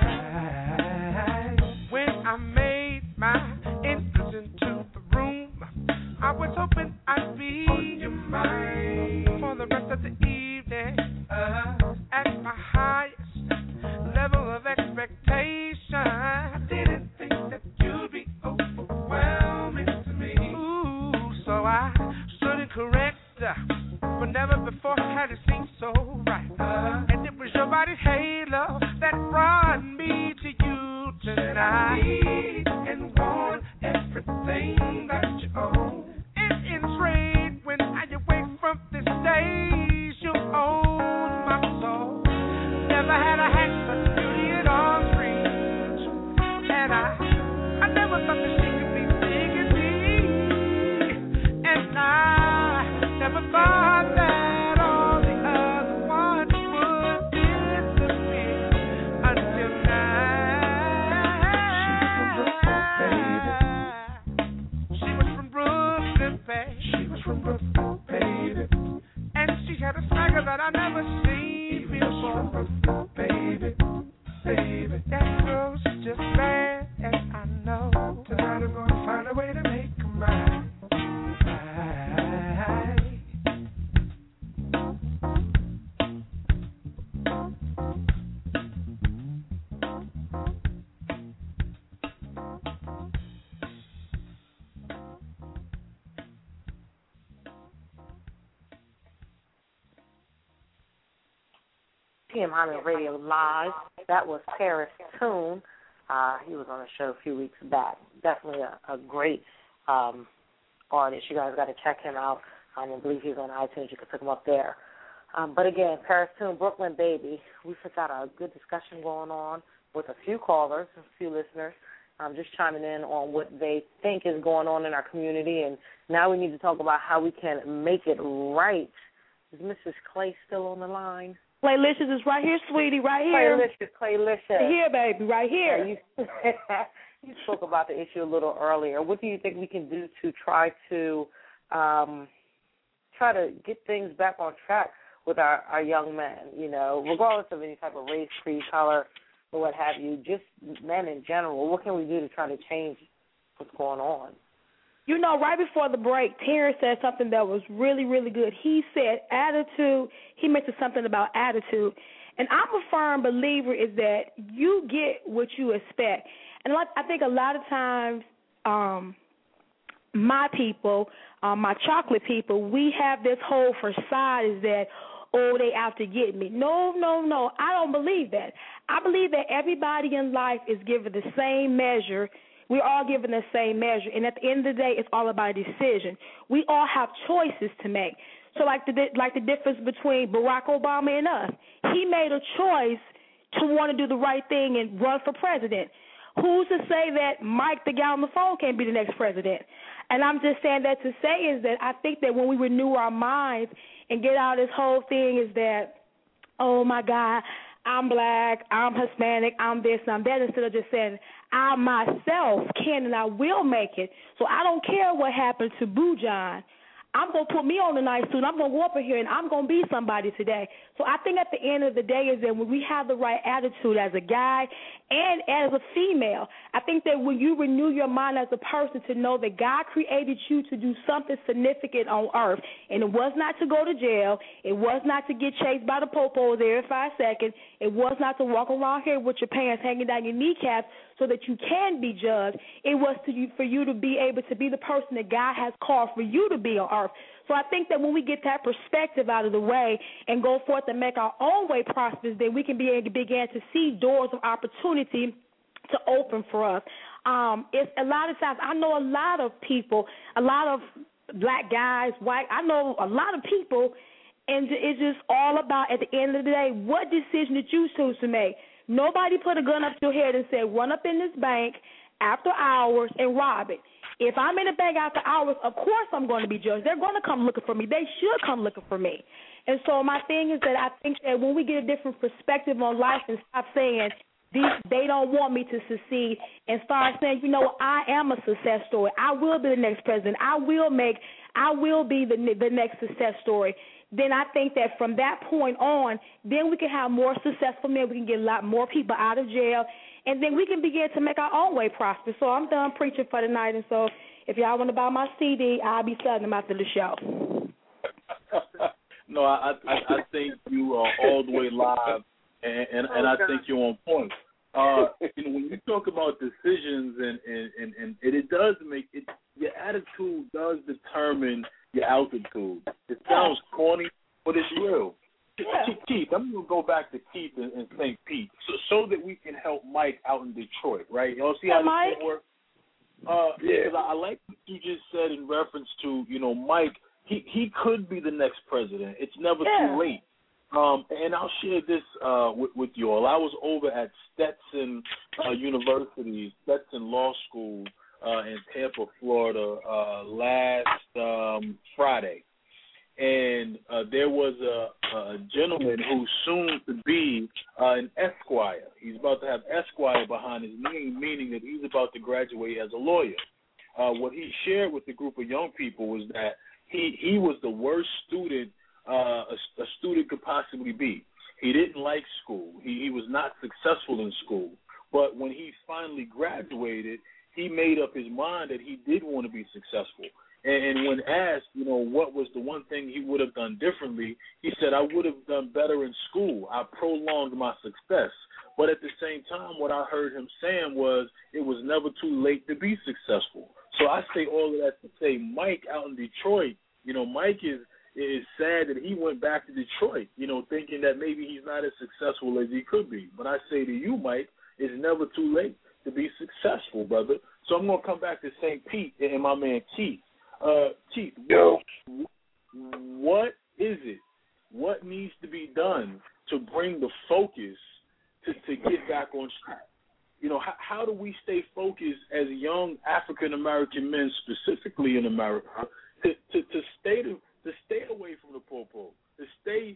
When I made my entrance into the room, I was hoping I'd be on your mind for the rest of the evening. At my highest level of expectation, I didn't think that you'd be overwhelming to me. Ooh, so I shouldn't correct, but never before had it seemed so right. And it was your body's halo that brought me to you tonight. Need and want everything that you own. And in trade, when I awake from this stage, you own my soul. TM Hyman Radio Live. That was Paris Tune. He was on the show a few weeks back. Definitely a great artist. You guys got to check him out. I believe he's on iTunes. You can pick him up there. But again, Paris Tune, Brooklyn Baby. We've got a good discussion going on with a few callers, a few listeners. Just chiming in on what they think is going on in our community. And now we need to talk about how we can make it right. Is Mrs. Clay still on the line? Claylicious is right here, sweetie, right here. Claylicious. Here, baby, right here. Yeah, you spoke about the issue a little earlier. What do you think we can do to try to get things back on track with our young men, you know, regardless of any type of race, creed, color, or what have you, just men in general? What can we do to try to change what's going on? You know, right before the break, Terrence said something that was really, really good. He said attitude. He mentioned something about attitude. And I'm a firm believer is that you get what you expect. And I think a lot of times my people, my chocolate people, we have this whole facade is that, oh, they out to get me. No. I don't believe that. I believe that everybody in life is given the same measure. We're all given the same measure, and at the end of the day, it's all about a decision. We all have choices to make. So like the difference between Barack Obama and us, he made a choice to want to do the right thing and run for president. Who's to say that Mike, the guy on the phone, can't be the next president? And I'm just saying that to say is that I think that when we renew our minds and get out of this whole thing is that, oh, my God, I'm black, I'm Hispanic, I'm this, I'm that, instead of just saying, I myself can and I will make it. So I don't care what happened to Boo John. I'm going to put me on a nice suit. I'm going to go up in here, and I'm going to be somebody today. So I think at the end of the day is that when we have the right attitude as a guy and as a female, I think that when you renew your mind as a person to know that God created you to do something significant on earth, and it was not to go to jail, it was not to get chased by the popos every 5 seconds, it was not to walk around here with your pants hanging down your kneecaps so that you can be judged. It was for you to be able to be the person that God has called for you to be on earth. So I think that when we get that perspective out of the way and go forth and make our own way prosperous, then we can begin to see doors of opportunity to open for us. It's a lot of times, I know a lot of people, a lot of black guys, white, I know a lot of people, and it's just all about, at the end of the day, what decision did you choose to make? Nobody put a gun up to your head and said, run up in this bank after hours and rob it. If I'm in a bank after hours, of course I'm going to be judged. They're going to come looking for me. They should come looking for me. And so my thing is that I think that when we get a different perspective on life and stop saying they don't want me to succeed and start saying, you know, I am a success story. I will be the next president. I will be the next success story. Then I think that from that point on, then we can have more successful men. We can get a lot more people out of jail, and then we can begin to make our own way prosperous. So I'm done preaching for tonight, and so if y'all want to buy my CD, I'll be selling them after the show. No, I think you are all the way live, and I think you're on point. You know, when you talk about decisions, and it does make it, your attitude does determine your altitude. It sounds corny, but it's real. Yeah. Keith, I'm going to go back to Keith and St. Pete so that we can help Mike out in Detroit, right? Y'all see how this thing works? Because I like what you just said in reference to, you know, Mike, he could be the next president. It's never too late. And I'll share this with you all. I was over at Stetson University, Stetson Law School in Tampa, Florida, last Friday. And there was a gentleman who's soon to be an Esquire. He's about to have Esquire behind his name, meaning that he's about to graduate as a lawyer. What he shared with the group of young people was that he was the worst student a student could possibly be. He didn't like school. He was not successful in school. But when he finally graduated, he made up his mind that he did want to be successful. And when asked, you know, what was the one thing he would have done differently, he said, I would have done better in school. I prolonged my success. But at the same time, what I heard him saying was it was never too late to be successful. So I say all of that to say Mike out in Detroit, you know, Mike is it's sad that he went back to Detroit, thinking that maybe he's not as successful as he could be. But I say to you, Mike, it's never too late to be successful, brother. So I'm going to come back to St. Pete and my man Keith. Keith, what is it? What needs to be done to bring the focus to get back on track? How do we stay focused as young African American men, specifically in America, to stay away from the popo, to stay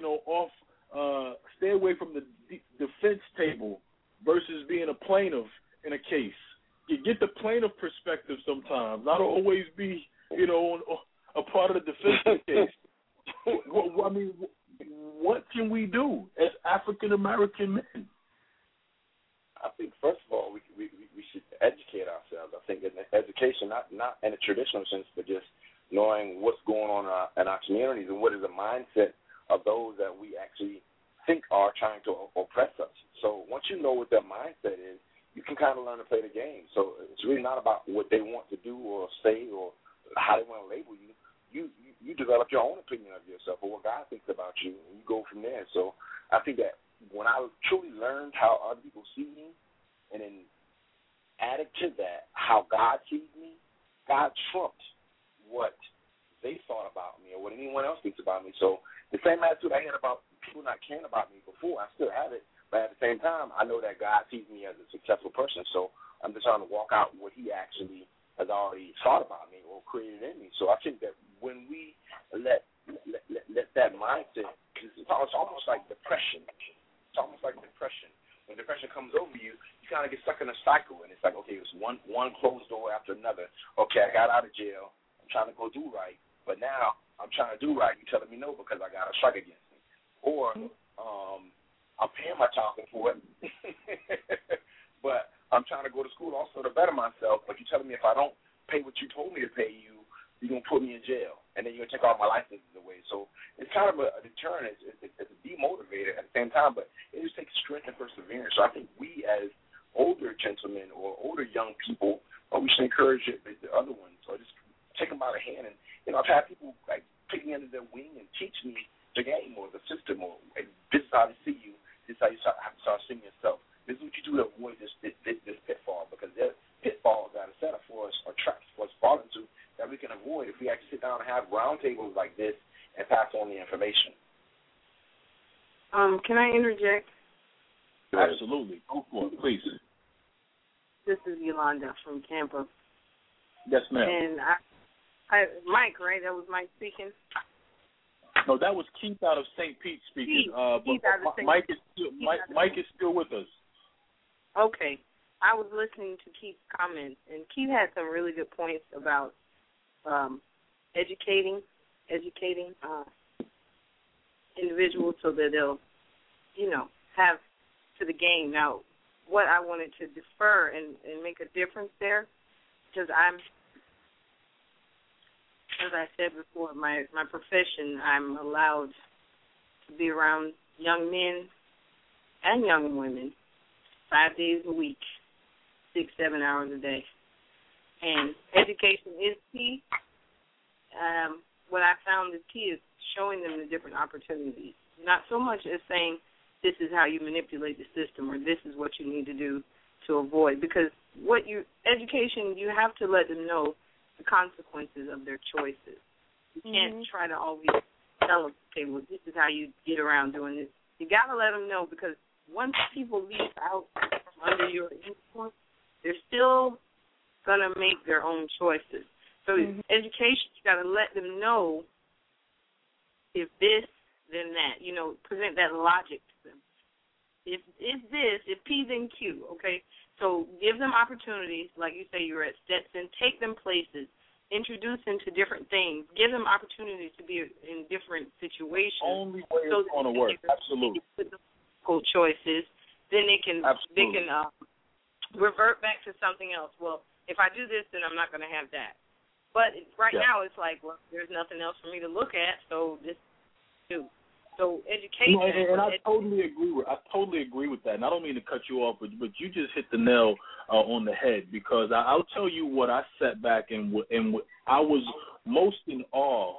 stay away from the defense table versus being a plaintiff in a case. You get the plaintiff perspective sometimes, not always be a part of the defense case. What can we do as African American men? I think first of all we should educate ourselves. I think in education, not in a traditional sense, but just knowing what's going on in our communities and what is the mindset of those that we actually think are trying to oppress us. So once you know what their mindset is, you can kind of learn to play the game. So it's really not about what they want to do or say or how they want to label you. You develop your own opinion of yourself or what God thinks about you, and you go from there. So I think that when I truly learned how other people see me, and then added to that how God sees me, God trumped what they thought about me or what anyone else thinks about me. So the same attitude I had about people not caring about me before, I still have it. But at the same time, I know that God sees me as a successful person. So I'm just trying to walk out what he actually has already thought about me or created in me. So I think that when we let that mindset, because it's almost like depression. It's almost like depression. When depression comes over you, you kind of get stuck in a cycle, and it's like, okay, it's one closed door after another. Okay, I got out of jail. I'm trying to go do right, but now I'm trying to do right. You're telling me no because I got a strike against me, or I'm paying my child support, but I'm trying to go to school also to better myself. But you're telling me if I don't pay what you told me to pay you, you're gonna put me in jail, and then you're gonna take all my licenses away. So it's kind of a deterrent. It's a demotivator at the same time, but it just takes strength and perseverance. So I think we as older gentlemen or older young people, we should encourage the other ones, or just take them by the hand. And I've had people like pick me under their wing and teach me the game or the system, or this is how to see you. This is how you start seeing yourself. This is what you do to avoid this pitfall, because there's pitfalls that are set up for us or traps for us to fall into that we can avoid if we actually sit down and have round tables like this and pass on the information. Can I interject? Absolutely. Go for it, please. This is Yolanda from Tampa. Yes, ma'am. And Mike, right? That was Mike speaking? No, that was Keith out of St. Pete speaking. Keith out of St. Mike is still with us. Okay. I was listening to Keith's comments, and Keith had some really good points about educating individuals so that they'll, have to the game. Now, what I wanted to defer and make a difference there, because as I said before, my profession, I'm allowed to be around young men and young women 5 days a week, 6-7 hours a day. And education is key. What I found is key is showing them the different opportunities. Not so much as saying this is how you manipulate the system or this is what you need to do to avoid. Because education, you have to let them know the consequences of their choices. You can't try to always tell them, okay, well, this is how you get around doing this. You got to let them know, because once people leave out under your influence, they're still going to make their own choices. So education, you got to let them know if this, then that. Present that logic to them. If this, if P, then Q, okay? So give them opportunities, like you say you're at Stetson. Take them places. Introduce them to different things. Give them opportunities to be in different situations. Only way it's going to work. Absolutely. Choices. Then they can revert back to something else. Well, if I do this, then I'm not going to have that. But right now it's like, well, there's nothing else for me to look at, so just do. So education. And I totally agree with that. And I don't mean to cut you off, but you just hit the nail on the head, because I'll tell you what I sat back and I was most in awe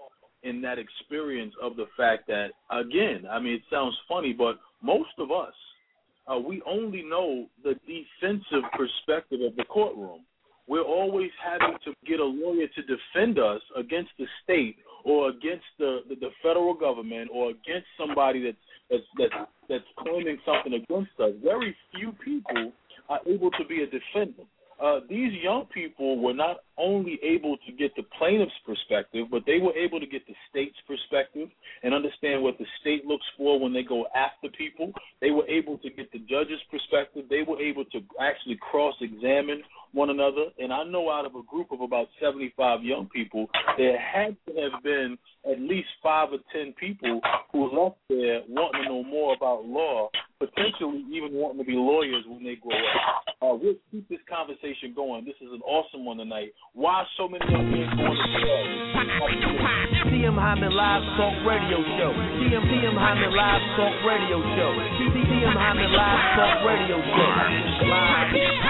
in that experience of the fact that, again, I mean, it sounds funny, but most of us, we only know the defensive perspective of the courtroom. We're always having to get a lawyer to defend us against the state or against the federal government or against somebody that's claiming something against us. Very few people are able to be a defendant. These young people were not only able to get the plaintiff's perspective, but they were able to get the state's perspective and understand what the state looks for when they go after people. They were able to get the judge's perspective. They were able to actually cross-examine one another. And I know out of a group of about 75 young people, there had to have been at least 5 or 10 people who left there wanting to know more about law, potentially even wanting to be lawyers when they grow up. We'll keep this conversation going. This is an awesome one tonight. Why so many young men going to jail? TM Hyman Live Talk Radio Show. TM Hyman Live Talk Radio Show. TM Hyman Live Talk Radio Show. Live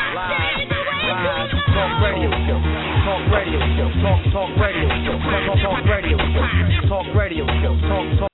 Talk Radio Show. Talk Radio Show. Talk Radio Show. Talk Radio Show. Talk Radio Show. Talk.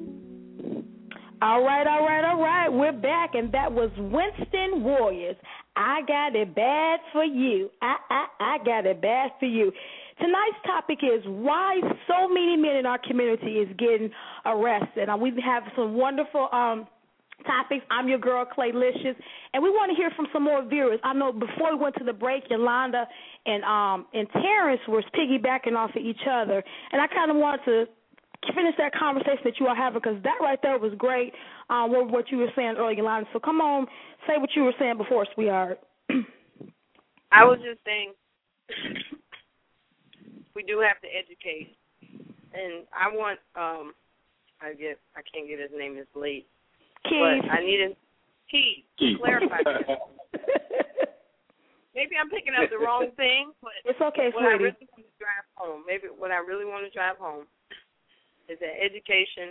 All right. We're back, and that was Winston Warriors. I got it bad for you. I got it bad for you. Tonight's topic is why so many men in our community is getting arrested. We have some wonderful topics. I'm your girl, Claylicious, and we want to hear from some more viewers. I know before we went to the break, Yolanda and Terrence were piggybacking off of each other, and I kind of wanted to finish that conversation that you all having because that right there was great, what you were saying earlier, Yolanda. So come on, say what you were saying before, sweetheart. I was just saying we do have to educate, and I want I can't get his name, it's late. Keith. But I needed Keith to clarify that. Maybe I'm picking up the wrong thing, but it's okay, what I sweetie. really want to drive home, what I really want to drive home is that education,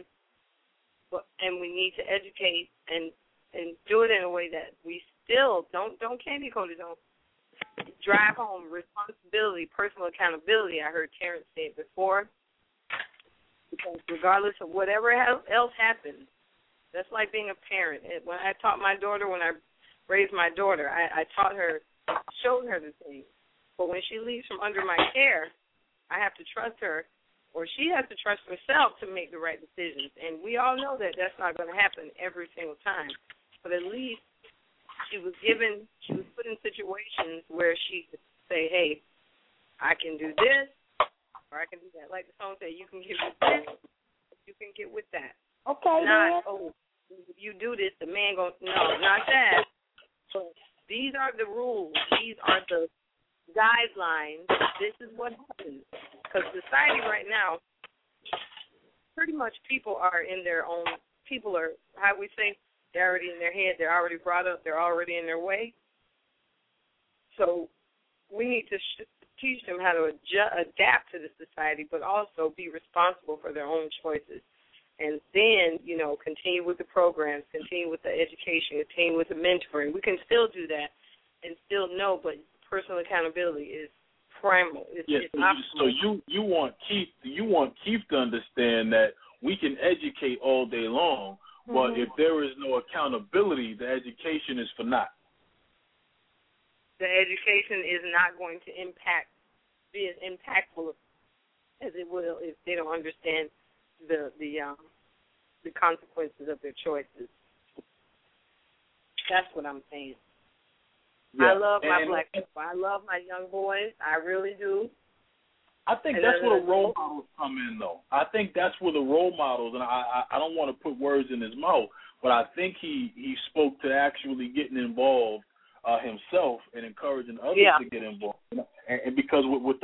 and we need to educate and do it in a way that we still don't candy coat it, don't drive home responsibility, personal accountability. I heard Terrence say it before, because regardless of whatever else happens, that's like being a parent. When I taught my daughter, when I raised my daughter, I taught her, showed her the things. But when she leaves from under my care, I have to trust her, or she has to trust herself to make the right decisions. And we all know that that's not going to happen every single time. But at least she was put in situations where she could say, hey, I can do this, or I can do that. Like the song said, you can get with this, you can get with that. Okay, not, if you do this, the man goes, no, not that. So these are the rules. These are the guidelines. This is what happens. Because society right now, pretty much people are in their own, people are, how we say, they're already in their head, they're already brought up, they're already in their way. So we need to teach them how to adapt to the society, but also be responsible for their own choices. And then, continue with the programs, continue with the education, continue with the mentoring. We can still do that and still know, but personal accountability is primal. It's so you want Keith to understand that we can educate all day long, but if there is no accountability, the education is for naught. The education is not going to be as impactful as it will if they don't understand the consequences of their choices. That's what I'm saying. Yeah. I love my black people. I love my young boys. I really do. I think that's where the role models come in, though. I think that's where the role models, and I don't want to put words in his mouth, but I think he spoke to actually getting involved himself and encouraging others to get involved. And because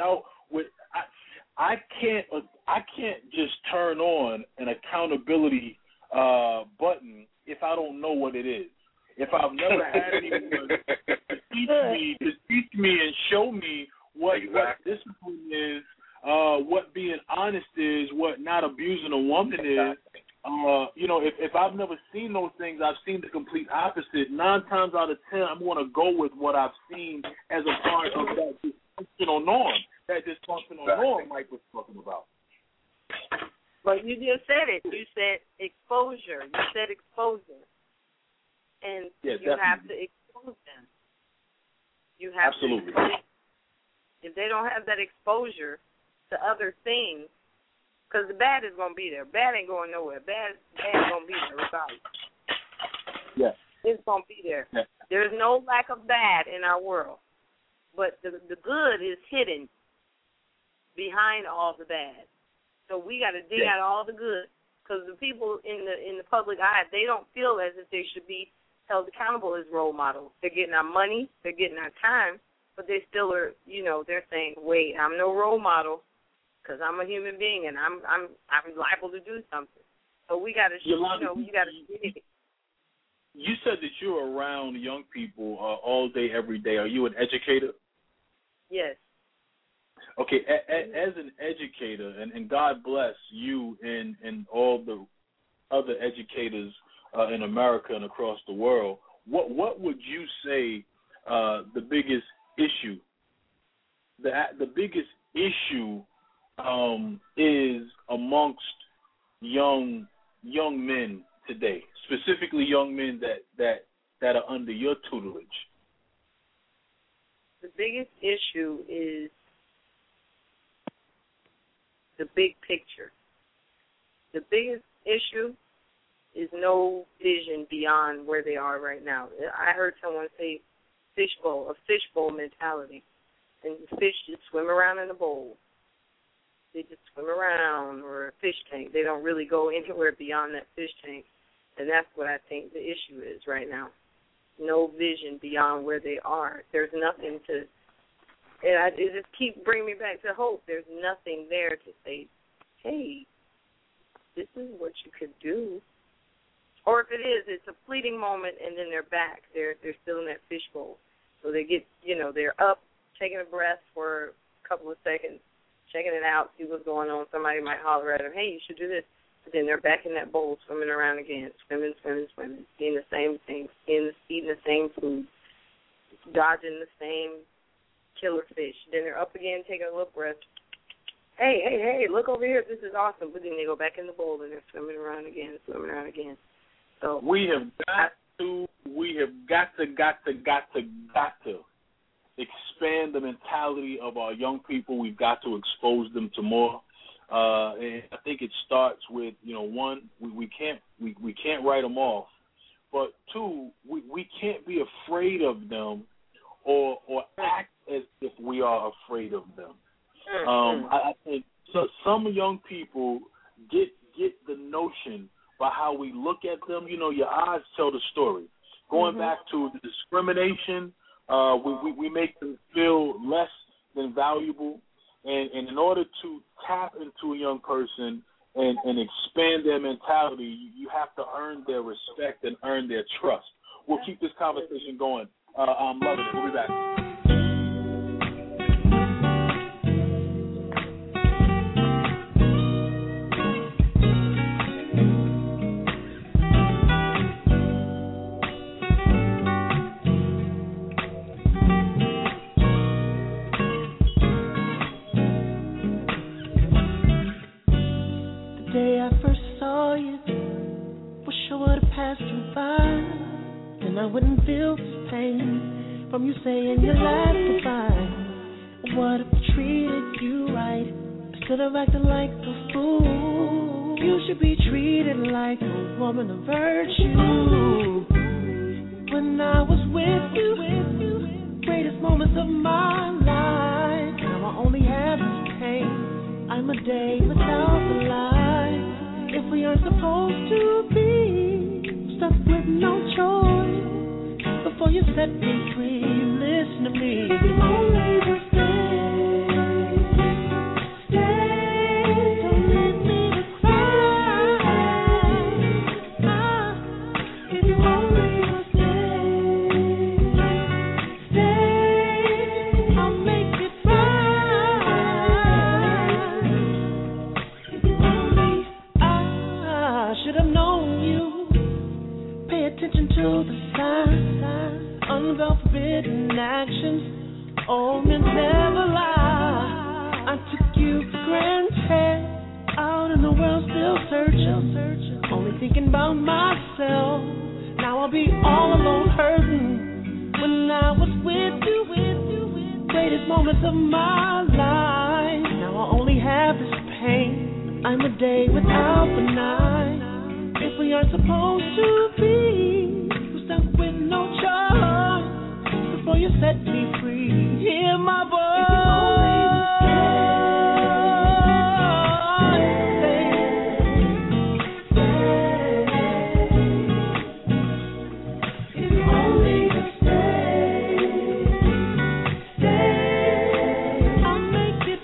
I can't just turn on an accountability button if I don't know what it is. If I've never had anyone to teach me and show me what discipline is, what being honest is, what not abusing a woman is. If I've never seen those things, I've seen the complete opposite. 9 times out of 10, I'm going to go with what I've seen as a part of that dysfunctional norm. That dysfunctional norm Mike was talking about. But you just said it. You said exposure. You said exposure. And you have to expose them. You have Absolutely. If they don't have that exposure to other things, because the bad is going to be there. Bad ain't going nowhere. Bad is going to be there regardless. Yeah. It's going to be there. Yeah. There's no lack of bad in our world. But the good is hidden behind all the bad. So we got to dig out all the good, because the people in the public eye, they don't feel as if they should be held accountable as role models. They're getting our money, they're getting our time, but they still are, they're saying, wait, I'm no role model because I'm a human being and I'm liable to do something. So we got to, you got to dig it. You said that you're around young people all day, every day. Are you an educator? Yes. Okay, as an educator, and God bless you and all the other educators in America and across the world, what would you say the biggest issue? The biggest issue is amongst young men today, specifically young men that are under your tutelage. The biggest issue is the big picture. The biggest issue is no vision beyond where they are right now. I heard someone say a fishbowl mentality. And the fish just swim around in a bowl. They just swim around, or a fish tank. They don't really go anywhere beyond that fish tank. And that's what I think the issue is right now. No vision beyond where they are. There's nothing to, and it just keep bringing me back to hope. There's nothing there to say, hey, this is what you could do. Or if it is, it's a fleeting moment, and then they're back. They're still in that fishbowl. So they get, they're up, taking a breath for a couple of seconds, checking it out, see what's going on. Somebody might holler at them, hey, you should do this. But then they're back in that bowl, swimming around again, swimming, eating the same thing, eating the same food, dodging the same killer fish. Then they're up again, taking a little breath. Hey, look over here. This is awesome. But then they go back in the bowl, and they're swimming around again. So we have got to expand the mentality of our young people. We've got to expose them to more. And I think it starts with, one, we can't write them off, but two, we can't be afraid of them or act as if we are afraid of them. I think some young people get the notion by how we look at them. Your eyes tell the story. Going back to the discrimination, we make them feel less than valuable. And in order to tap into a young person and expand their mentality, you have to earn their respect and earn their trust. We'll keep this conversation going. I'm loving it. We'll be back. I wouldn't feel this pain from you saying your last goodbye. What if I treated you right instead of acting like a fool? You should be treated like a woman of virtue. When I was with you, greatest moments of my life. Now I only have this pain. I'm a day without the light. If we aren't supposed to be stuck with no choice. Before you set me free, listen to me. If you only will stay, don't leave me to cry. If you only will stay, I'll make it right. If you only, I should have known you. Pay attention to the signs. Unveil forbidden actions. Old men never lie. I took you for granted. Out in the world still searching. Only thinking about myself. Now I'll be all alone hurting. When I was with you, greatest moments of my life. Now I only have this pain. I'm a day without the night. If we aren't supposed to be, we're stuck with no choice. Before you set me free, hear my voice. If you only stay, I'll make it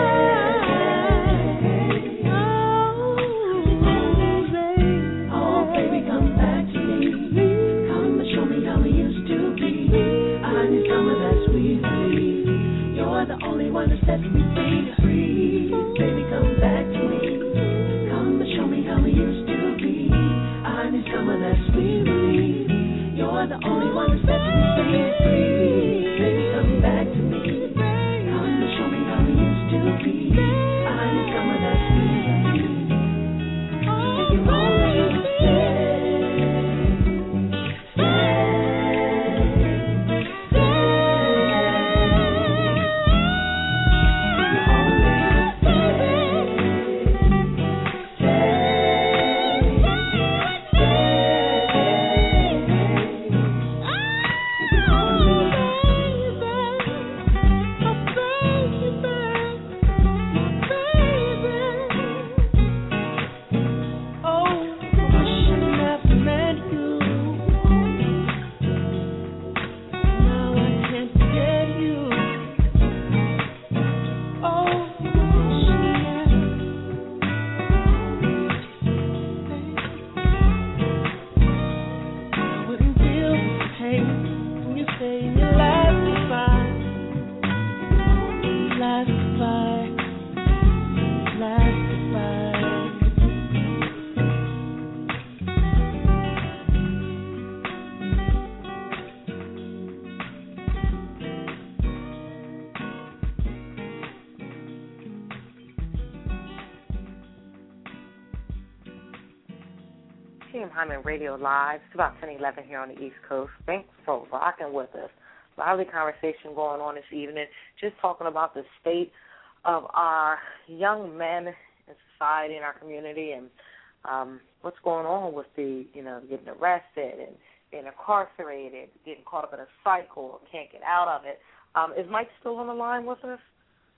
right. Oh, baby, come back to me. Come and show me how we used to be. I need some of that sweet relief. You're the only one that sets me free. Baby, come back to me. Come and show me how we used to be. I need some of that sweet relief. You're the only one that sets me free. Baby, come back to me. Come and show me how we used to be. I need some of that sweet relief. If you only stay. plastify. TM Hyman Radio Live. It's about 10:11 here on the East Coast. Thanks for rocking with us. Lively conversation going on this evening, just talking about the state of our young men in society, in our community, and what's going on with the, getting arrested and being incarcerated, getting caught up in a cycle, can't get out of it. Is Mike still on the line with us?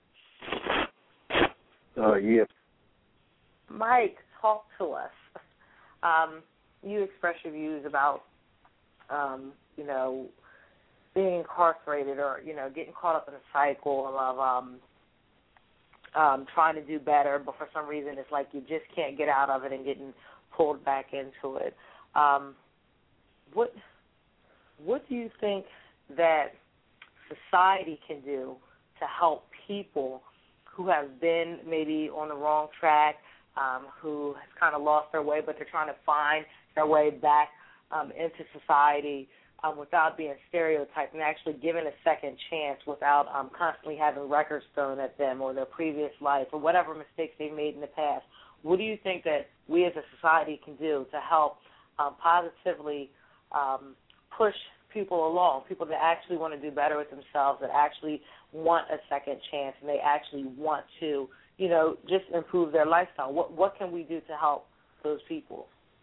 Yeah. Mike, talk to us. You express your views about, being incarcerated or, getting caught up in a cycle of trying to do better, but for some reason it's like you just can't get out of it and getting pulled back into it. What do you think that society can do to help people who have been maybe on the wrong track, who has kind of lost their way, but they're trying to find their way back into society without being stereotyped and actually given a second chance without constantly having records thrown at them or their previous life or whatever mistakes they've made in the past? What do you think that we as a society can do to help positively push people along, people that actually want to do better with themselves, that actually want a second chance, and they actually want to just improve their lifestyle? What can we do to help those people?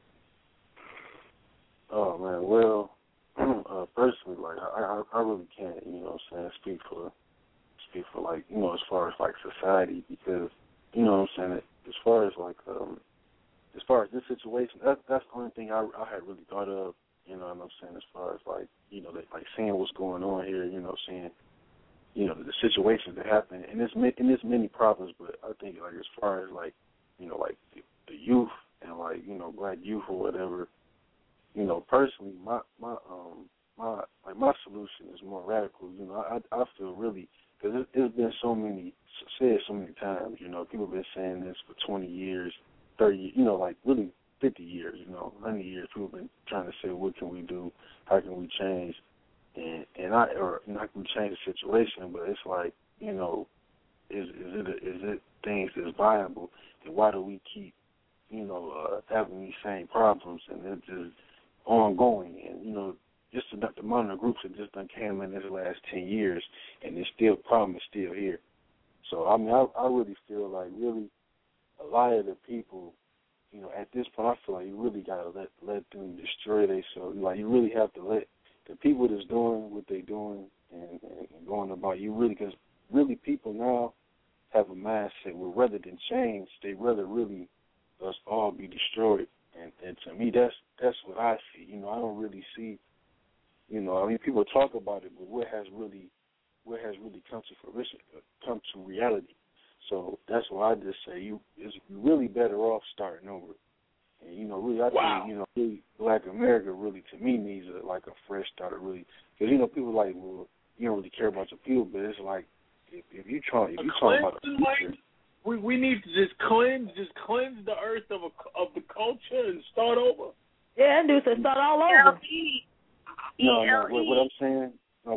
Oh man, well, personally, like I really can't, speak for like, as far as like society, because as far as like as far as this situation, that's the only thing I had really thought of, as far as like, like seeing what's going on here, seeing the situations that happen, and there's many problems, but I think like as far as like, like the youth and like, black youth or whatever, personally, my solution is more radical. I feel really, because it's been said so many times. People have been saying this for 20 years, 30, like really 50 years. 100 years. People have been trying to say, what can we do? How can we change? How can we change the situation? But it's like, is it things that's viable? And why do we keep, having these same problems, and it's just ongoing? And just the amount of groups that just done came in this last 10 years, and there's still problem is still here. So I mean, I really feel like really a lot of the people, at this point, I feel like you really gotta let them destroy themselves. Like you really have to let the people that's doing what they're doing and going about, because really people now have a mindset where rather than change, they rather really us all be destroyed. And to me, that's what I see. I don't really see, people talk about it, but what has really come to fruition, come to reality. So that's why I just say you're really better off starting over. And really, I think really Black America really to me needs a fresh start, really, because people are like, well, you don't really care about your people, but it's like if you talking about the future. We need to just cleanse the earth of the culture and start over. Yeah, and do so start all over. No, what I'm saying,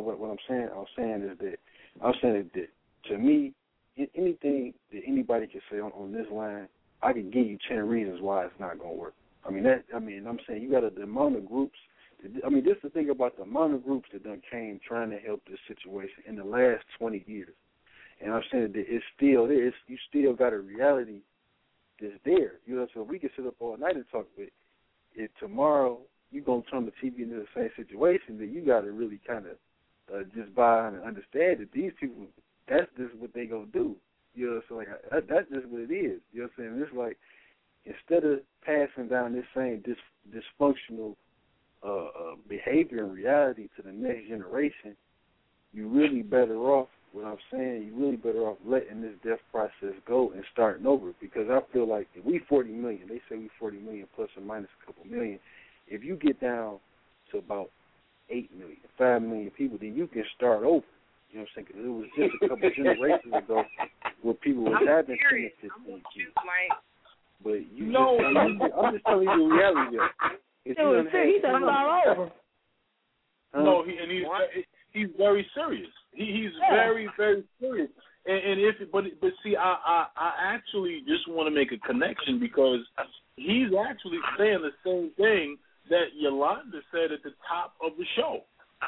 is that to me, anything that anybody can say on this line, I can give you 10 reasons why it's not going to work. I'm saying you got the amount of groups. Just to think about the amount of groups that done came trying to help this situation in the last 20 years. And I'm saying that it's still there. You still got a reality that's there. So we can sit up all night and talk, but if tomorrow you're going to turn the TV into the same situation, then you got to really kind of just buy and understand that these people, that's just what they going to do. So like that's just what it is. You know what I'm saying? It's like instead of passing down this same dysfunctional behavior and reality to the next generation, you're really better off. What I'm saying, you're really better off letting this death process go and starting over, because I feel like if we 40 million, they say we 40 million plus or minus a couple million, if you get down to about 8 million, 5 million people, then you can start over. You know what I'm saying? 'Cause it was just a couple generations ago where people were having 10 and 15 kids. But you I'm just telling you the reality of it. He done all over. No, he's very serious. He's very, very serious. But see, I actually just want to make a connection because he's actually saying the same thing that Yolanda said at the top of the show.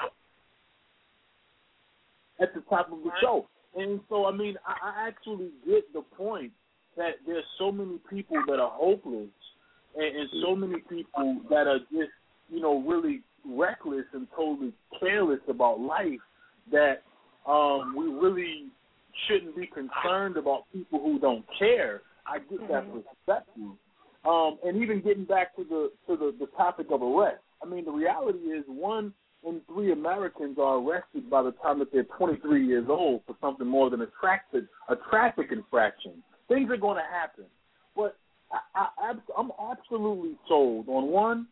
At the top of the show. And so, I mean, I actually get the point that there's so many people that are hopeless and so many people that are just, really reckless and totally careless about life that we really shouldn't be concerned about people who don't care. I get that perspective. And even getting back to the topic of arrest, I mean, the reality is 1 in 3 Americans are arrested by the time that they're 23 years old for something more than a traffic infraction. Things are going to happen. But I'm absolutely sold on one.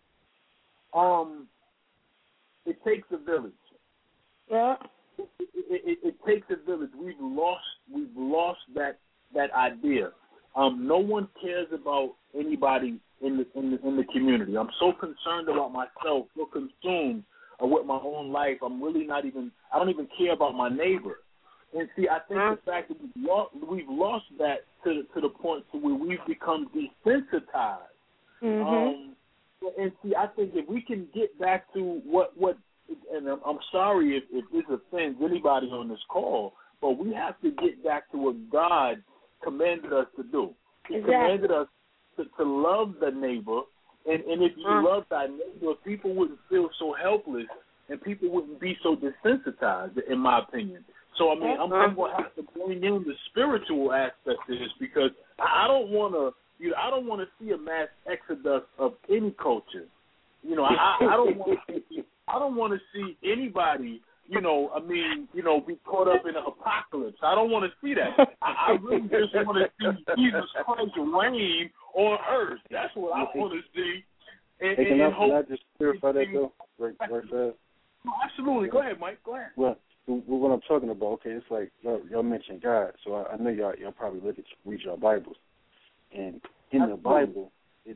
It takes a village. Yeah. It takes a village. We've lost that idea. No one cares about anybody in the community. I'm so concerned about myself, so consumed with my own life. I don't even care about my neighbor. And see, I think the fact that we've lost that to the point to where we've become desensitized. Mm-hmm. And see, I think if we can get back to what and I'm sorry if this offends anybody on this call, but we have to get back to what God commanded us to do. He commanded us to love the neighbor, and if you love thy neighbor, people wouldn't feel so helpless and people wouldn't be so desensitized, in my opinion. So, I mean, I'm going to have to bring in the spiritual aspect of this because I don't want to see a mass exodus of any culture. I don't want to see anybody, be caught up in an apocalypse. I don't want to see that. I really just want to see Jesus Christ reign on earth. That's what I want to see. Can I just clarify that, though, right fast? Absolutely. Go ahead, Mike. Go ahead. Well, what I'm talking about, okay, it's like y'all mentioned God, so I know y'all probably read your Bibles. And in the Bible, it's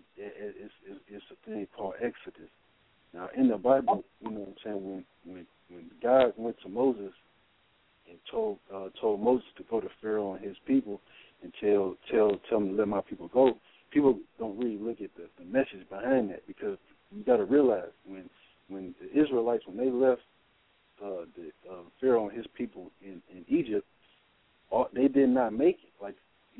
a thing called Exodus. Now, in the Bible, you know what I'm saying, when God went to Moses and told Moses to go to Pharaoh and his people and tell them to let my people go, people don't really look at the message behind that because you got to realize when the Israelites, when they left Pharaoh and his people in Egypt, they did not make it.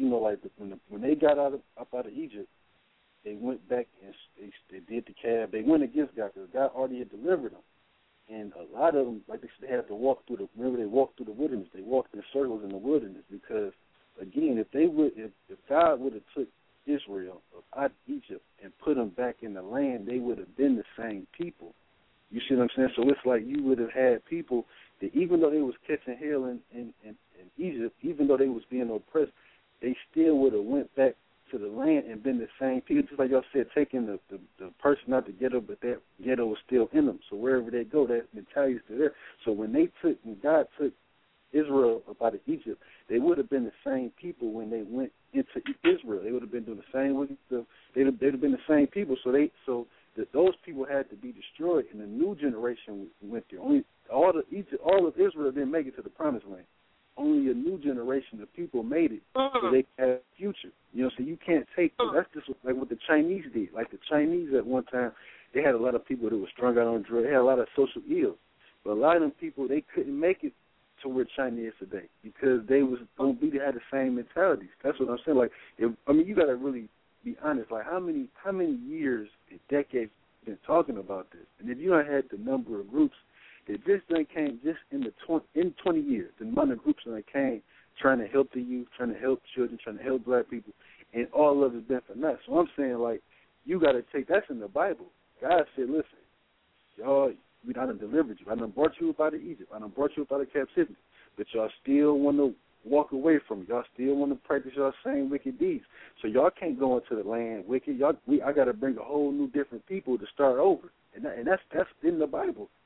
When they got up out of Egypt, they went back and they did the calf. They went against God because God already had delivered them. And a lot of them, like they said, they had to walk through they walked through the wilderness. They walked in circles in the wilderness because, again, if God would have took Israel out of Egypt and put them back in the land, they would have been the same people. You see what I'm saying? So it's like you would have had people that even though they was catching hell in Egypt, even though they was being oppressed, they still would have went back to the land and been the same people. Just like y'all said, taking the person out the ghetto, but that ghetto was still in them. So wherever they go, that mentality is still there. So when God took Israel up out of Egypt, they would have been the same people when they went into Israel. They would have been doing the same with they'd have been the same people. So those people had to be destroyed, and the new generation went there. All of Israel didn't make it to the promised land. Only a new generation of people made it, so they had a future. So you can't take that's just like what the Chinese did. Like the Chinese at one time, they had a lot of people that were strung out on drugs. They had a lot of social ills, but a lot of them people they couldn't make it to where China is today because they had the same mentalities. That's what I'm saying. Like, you got to really be honest. Like, how many years and decades been talking about this? And if you don't had the number of groups that just came just in 20 years, the amount of groups that came trying to help the youth, trying to help children, trying to help black people, and all of it's been for nothing. So I'm saying, like, you got to take that's in the Bible. God said, listen, y'all, I done delivered you. I done brought you up out of Egypt. I done brought you up out of captivity. But y'all still want to walk away from it. Y'all still want to practice y'all same wicked deeds. So y'all can't go into the land wicked. I got to bring a whole new different people to start over. And that's in the Bible.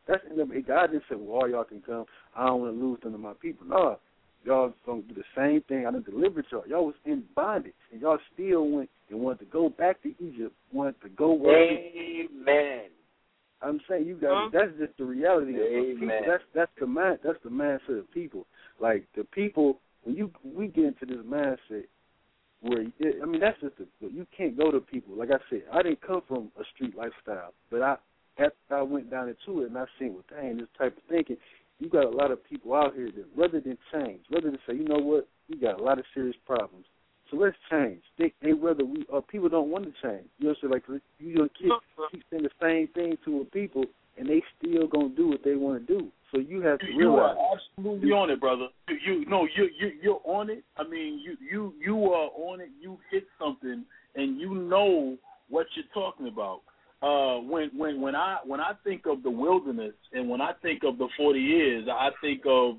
That's God didn't say, well, all y'all can come. I don't want to lose them to my people. No, y'all gonna do the same thing. I done delivered y'all. Y'all was in bondage, and y'all still went and wanted to go back to Egypt. Wanted to go worship. Amen. I'm saying you guys. That's just the reality of people. That's the mindset of people. Like the people, when we get into this mindset where that's just you can't go to people. Like I said, I didn't come from a street lifestyle, but after I went down into it and I seen, well, dang, this type of thinking, you got a lot of people out here that rather than change, rather than say, you know what, we got a lot of serious problems, so let's change. They rather people don't want to change. You know what I'm saying? Like you keep saying the same thing to people, and they still gonna do what they want to do. So you have to realize. You are absolutely on it, brother. You're on it. I mean, you are on it. You hit something, and you know what you're talking about. When I think of the wilderness and when I think of the 40 years, I think of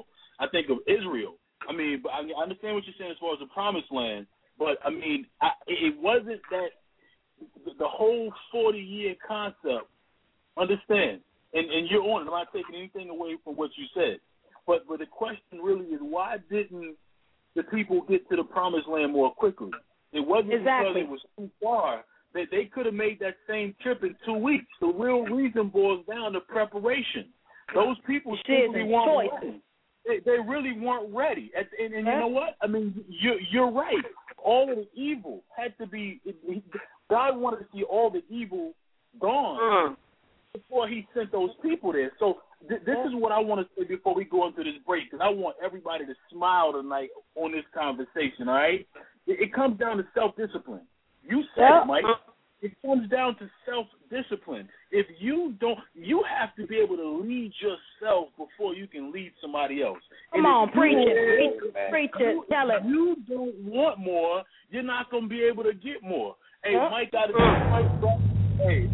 Israel. I mean, I understand what you're saying as far as the promised land, but I mean, it wasn't that the whole 40-year concept. Understand, and you're on it. I'm not taking anything away from what you said, but the question really is, why didn't the people get to the promised land more quickly? It wasn't because it was too far. They could have made that same trip in 2 weeks. The real reason boils down to preparation. Those people simply weren't ready. They really weren't ready. And you know what? I mean, you're right. All of the evil had to be. God wanted to see all the evil gone before He sent those people there. So this is what I want to say before we go into this break, because I want everybody to smile tonight on this conversation. All right? It comes down to self-discipline. You said it, Mike. It comes down to self-discipline. If you don't, you have to be able to lead yourself before you can lead somebody else. Come on, preach it, tell it. If you don't want more, you're not going to be able to get more. Hey, Mike got it. Hey,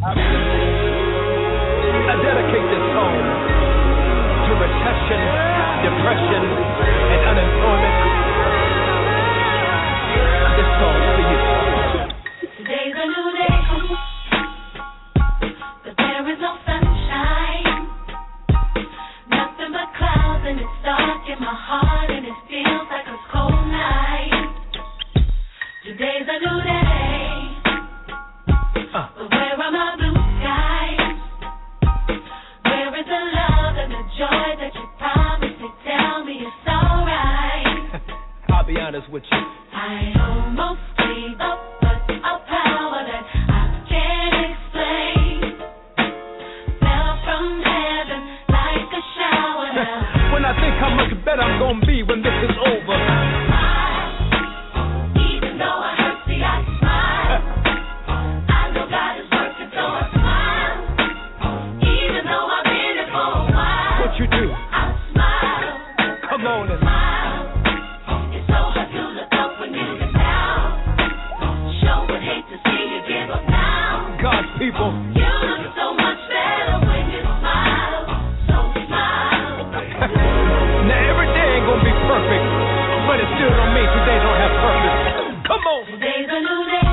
I dedicate this song to recession, depression, and unemployment. This song for you. Today's a new day, but there is no sunshine. Nothing but clouds, and it's dark in my heart, and it feels like a cold night. Today's a new day, but where are my blue skies? Where is the love and the joy that you promised me? Tell me it's alright. I'll be honest with you. I almost gave up, but a power that I can't explain fell from heaven like a shower now. When I think how much better I'm gonna be when this is over. Even though I hurt, see I smile. I know God is working, so I smile. Even though I've been it for a while. What you do? I smile. Come on and smile. It's so hard to look up when you get down. Sure would hate to see you give up now. God's people. You look so much better when you smile. So smile. Now every day ain't gonna be perfect, but it still don't mean today don't have purpose. Come on. Today's a new day,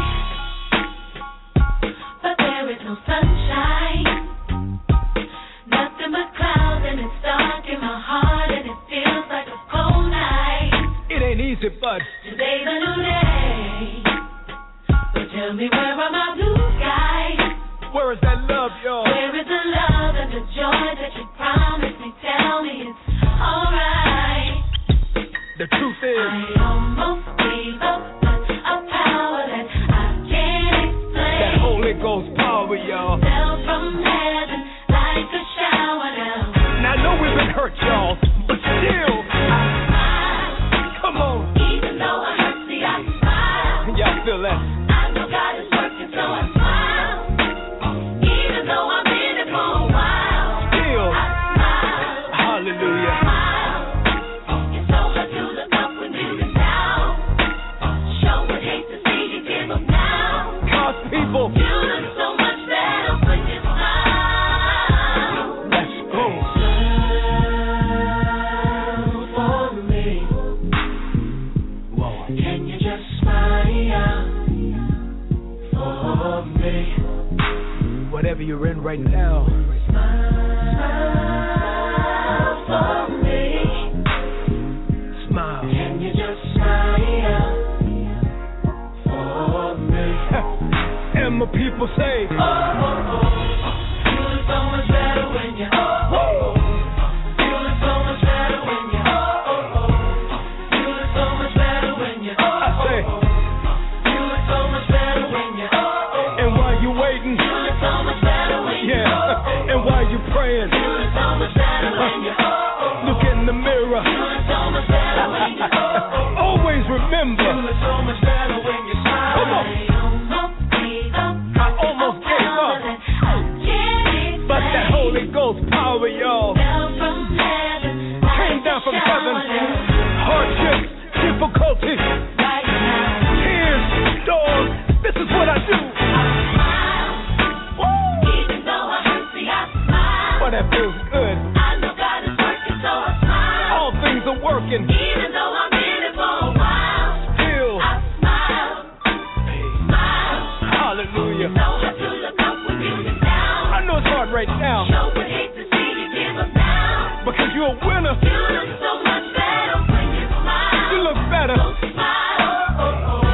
but there is no sunshine. Nothing but clouds, and it's dark in my heart, and it feels like a cold night. It ain't easy, but today's a new day. But tell me, where are my blue skies? Where is that love, y'all? Where is the love and the joy that you promised me? Tell me it's alright. The truth is, I almost gave up, but a power that I can't explain. That Holy Ghost power, y'all. Fell from heaven like a shower now. Now I know we've been hurt, y'all, but still, I smile. Come on. Even though I hurt, see I smile. Y'all feel that? I know God is working, so I smile. Even though I've been it for a while. Still, I smile. Hallelujah. Smile. It's so hard to look up when you get down. Sure would hate to see you give up now. God's people. You look so much better when you smile. Let's go. Smile for me. Whoa. Can you just smile for me? Whatever you're in right now, Smile. you just smile for me. And my people say, oh, oh, oh. You look so much better when you, oh, oh, oh. You look so much better when you, oh, oh, oh. You look so much better when you, oh, oh, oh. You look so much better when you, oh, oh, oh. And while you waiting, you look so much better when you, yeah. oh, oh, oh. And while you praying, you look so much better when you, oh, oh, oh. Look in the mirror. You look so much better when you, oh, oh, oh. Always remember. You look so much better when you smile. Come on. I almost gave up, but that Holy Ghost power, y'all, came down from heaven. Hardships, difficulties, tears, storms. This is what I do. Even though I hurt, see, I smile. But that feels good. I know God is working, so I smile. All things are working. Even though I'm in it for a while, still I smile. Smile. Hallelujah. So hard to look up when you look down. I know it's hard right now. Sure would hate to see you give up now. Because you're a winner. You look so much better when you smile. You look better. So smile. Oh, oh, oh.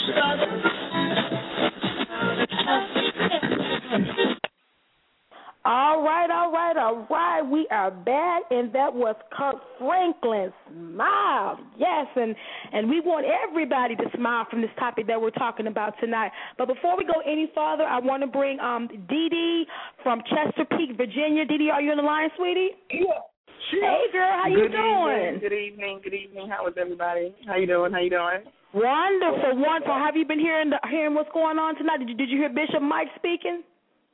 All right. We are back, and that was Kirk Franklin's Smile. Yes, and we want everybody to smile from this topic that we're talking about tonight. But before we go any further, I want to bring Dee Dee from Chesapeake, Virginia. Dee Dee, are you on the line, sweetie? Yeah. Hey, girl, how you doing? Good evening. How is everybody? How you doing? Wonderful. Have you been hearing what's going on tonight? Did you hear Bishop Mike speaking?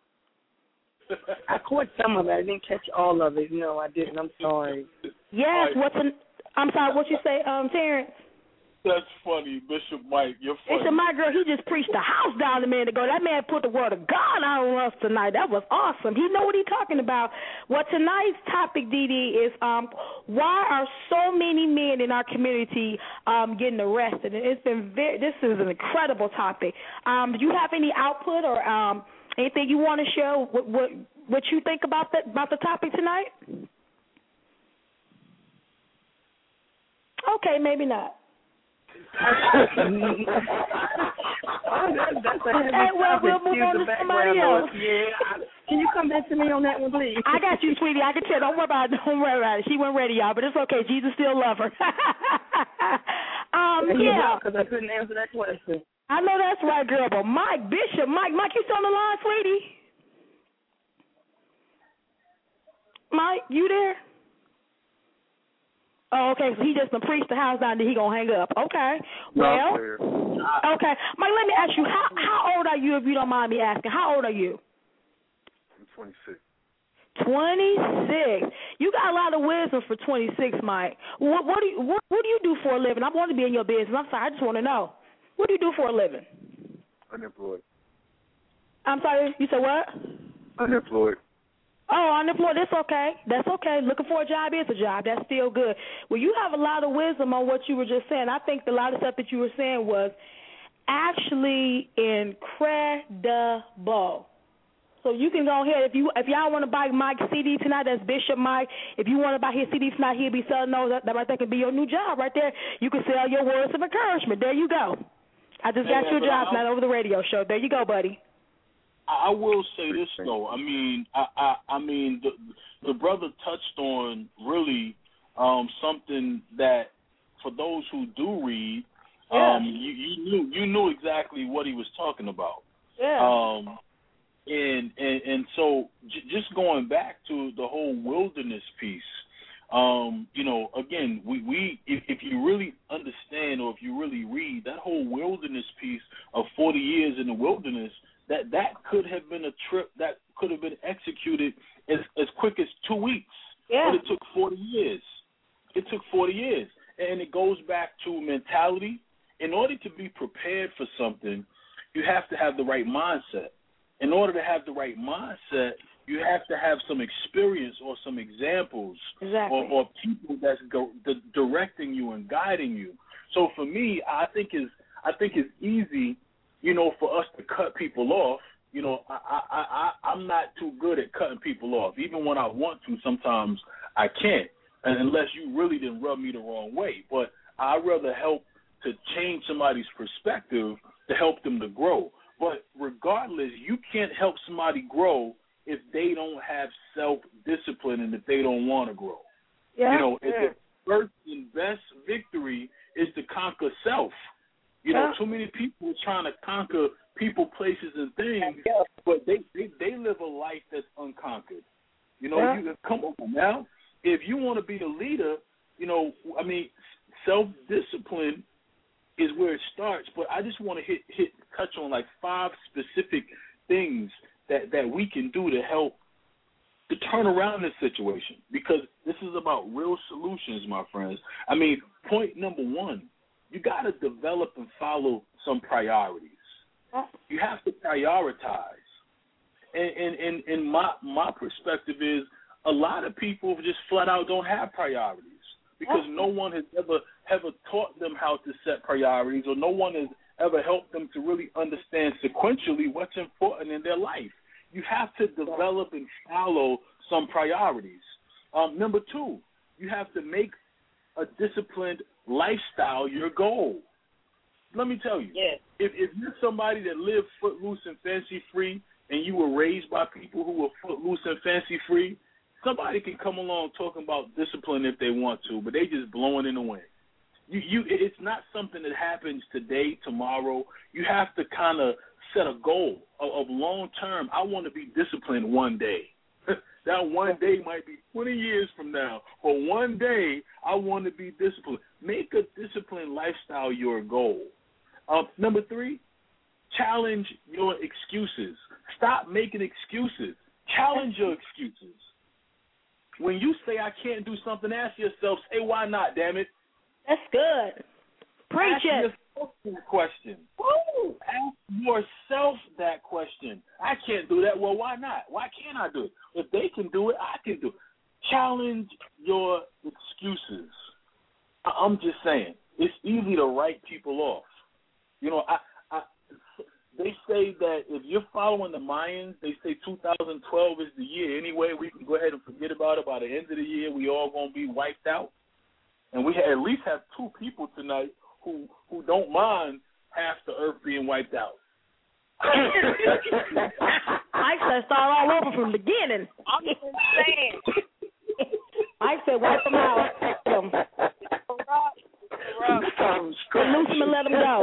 I caught some of it. I didn't catch all of it. No, I didn't. I'm sorry. Yes. I'm sorry. What you say, Terrence? That's funny, Bishop Mike. You're funny. Bishop Mike, girl, he just preached the house down a minute ago. That man put the word of God out on us tonight. That was awesome. He know what he's talking about. Well, tonight's topic, Dee Dee, is why are so many men in our community getting arrested? And this is an incredible topic. Do you have any output or anything you want to share? What you think about the topic tonight? Okay, maybe not. That's a heavy we'll move on to somebody else. Yeah. Can you come back to me on that one, please? I got you, sweetie. I can tell. Don't worry about it. She wasn't ready, y'all, but it's okay. Jesus still love her. Yeah. Because I couldn't answer that question. I know that's right, girl. But Bishop Mike, you still on the line, sweetie? Mike, you there? Oh, okay, so he just done preached the house down, then he gonna hang up. Okay. Well, okay. Mike, let me ask you, how old are you, if you don't mind me asking? How old are you? I'm 26. 26. You got a lot of wisdom for 26, Mike. What do you do for a living? I want to be in your business. I'm sorry, I just want to know. What do you do for a living? Unemployed. I'm sorry, you said what? Unemployed. Oh, unemployed, that's okay. That's okay. Looking for a job is a job. That's still good. Well, you have a lot of wisdom on what you were just saying. I think a lot of stuff that you were saying was actually incredible. So you can go ahead. If y'all want to buy Mike's CD tonight, that's Bishop Mike. If you want to buy his CD tonight, he'll be selling those. That right there can be your new job right there. You can sell your words of encouragement. There you go. I just got you a job tonight over the radio show. There you go, buddy. I will say this though. I mean, the brother touched on really something that for those who do read, you knew exactly what he was talking about. Yeah. And so just going back to the whole wilderness piece, again, we if you really understand or if you really read that whole wilderness piece of 40 years in the wilderness. That could have been a trip that could have been executed as quick as 2 weeks. Yeah. But it took 40 years. And it goes back to mentality. In order to be prepared for something, you have to have the right mindset. In order to have the right mindset, you have to have some experience or some examples or people that's directing you and guiding you. So for me, I think it's easy, for us to cut people off. I'm not too good at cutting people off. Even when I want to, sometimes I can't, unless you really didn't rub me the wrong way. But I'd rather help to change somebody's perspective to help them to grow. But regardless, you can't help somebody grow if they don't have self-discipline and if they don't want to grow. Yeah. You know, if the first and best victory is to conquer self. You know, too many people are trying to conquer people, places, and things, but they live a life that's unconquered. You know, you come on now. If you want to be the leader, you know, I mean, self-discipline is where it starts. But I just want to touch on like 5 specific things that we can do to help to turn around this situation, because this is about real solutions, my friends. I mean, point number 1, you got to develop and follow some priorities. You have to prioritize. And my perspective is a lot of people just flat out don't have priorities because no one has ever taught them how to set priorities, or no one has ever helped them to really understand sequentially what's important in their life. You have to develop and follow some priorities. Number 2, you have to make a disciplined lifestyle your goal. Let me tell you, if you're somebody that lives footloose and fancy-free and you were raised by people who were footloose and fancy-free, somebody can come along talking about discipline if they want to, but they just blowing in the wind. It's not something that happens today, tomorrow. You have to kind of set a goal of long term. I want to be disciplined one day. That one day might be 20 years from now, but one day I want to be disciplined. Make a disciplined lifestyle your goal. Number 3, challenge your excuses. Stop making excuses. Challenge your excuses. When you say I can't do something, ask yourself, hey, why not, damn it? That's good. Preach it. Ask yourself that question. Woo! Ask yourself that question. I can't do that. Well, why not? Why can't I do it? If they can do it, I can do it. Challenge your excuses. I'm just saying, it's easy to write people off. You know, they say that if you're following the Mayans, they say 2012 is the year. Anyway, we can go ahead and forget about it. By the end of the year, we all going to be wiped out. And we at least have 2 people tonight who don't mind half the earth being wiped out. I said start all over from the beginning. I'm just saying. I said wipe them out. Release them and let them go.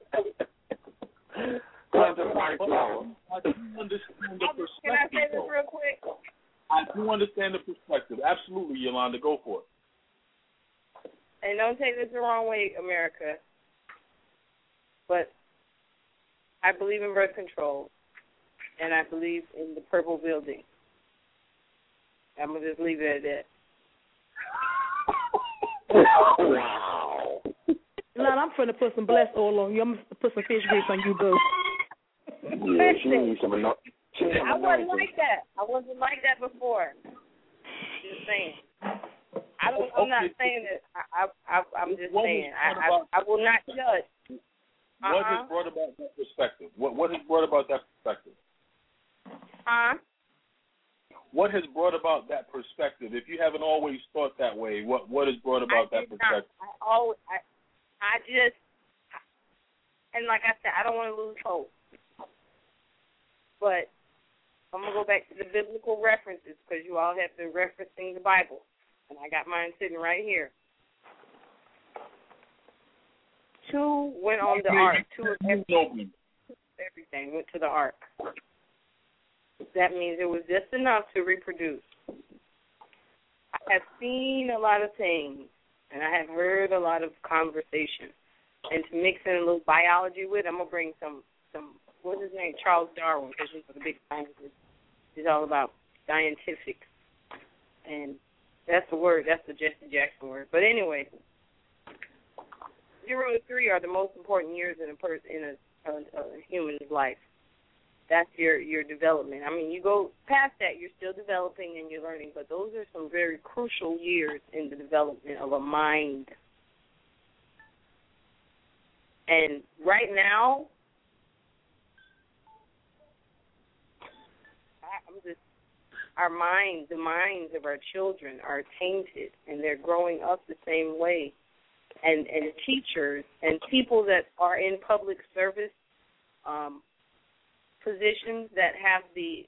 I do understand the perspective. Can I say this real quick? I do understand the perspective. Absolutely, Yolanda, go for it. And don't take this the wrong way, America, but I believe in birth control, and I believe in the purple building. I'm going to just leave it at that. Wow. Lord, I'm finna put some blessed oil on you. I'm going to put some fish grease on you, boo. Yeah, she needs some I wasn't like that. I wasn't like that before. Just saying. I'm not saying that. I'm just saying. I will not judge. What has brought about that perspective? What has brought about that perspective? What has brought about that perspective? If you haven't always thought that way, what has brought about that perspective? I just, and like I said, I don't want to lose hope. But I'm going to go back to the biblical references because you all have been referencing the Bible. And I got mine sitting right here. 2 went on the ark. 2 of everything went to the ark. That means it was just enough to reproduce. I have seen a lot of things, and I have heard a lot of conversation. And to mix in a little biology with, I'm going to bring some what's his name, Charles Darwin, because he's a big scientist. He's all about scientific. And that's the word. That's the Jesse Jackson word. But anyway, 0 to 3 are the most important years in a human's life. That's your development. I mean, you go past that, you're still developing and you're learning, but those are some very crucial years in the development of a mind. And right now, our minds, the minds of our children are tainted, and they're growing up the same way. and teachers and people that are in public service positions that have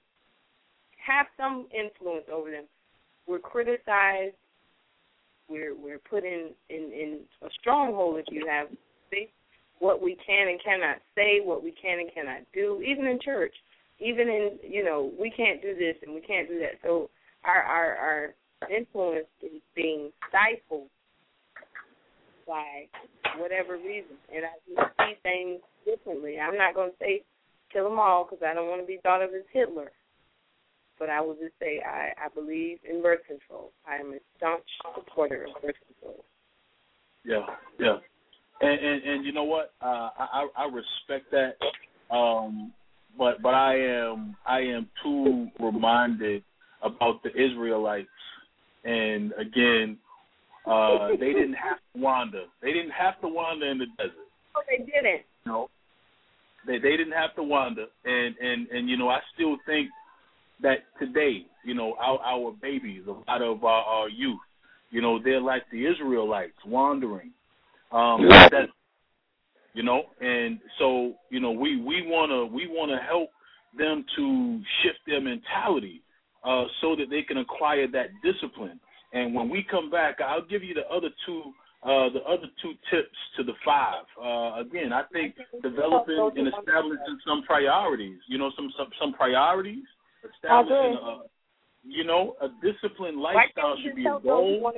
some influence over them. We're criticized. We're put in a stronghold, if you have what we can and cannot say, what we can and cannot do, even in church, even in, we can't do this and we can't do that. So our influence is being stifled by whatever reason. And I just see things differently. I'm not going to say kill them all because I don't want to be thought of as Hitler. But I will just say I believe in birth control. I am a staunch supporter of birth control. Yeah. And you know what? I respect that. But I am too reminded about the Israelites. And again, they didn't have to wander. They didn't have to wander in the desert. Oh, they didn't. No. They didn't have to wander. And I still think that today, our babies, a lot of our youth, they're like the Israelites wandering. And so, we wanna help them to shift their mentality so that they can acquire that discipline. And when we come back, I'll give you the other two tips to the 5. Again, I think developing and establishing some priorities, some priorities, establishing a disciplined lifestyle should be a goal.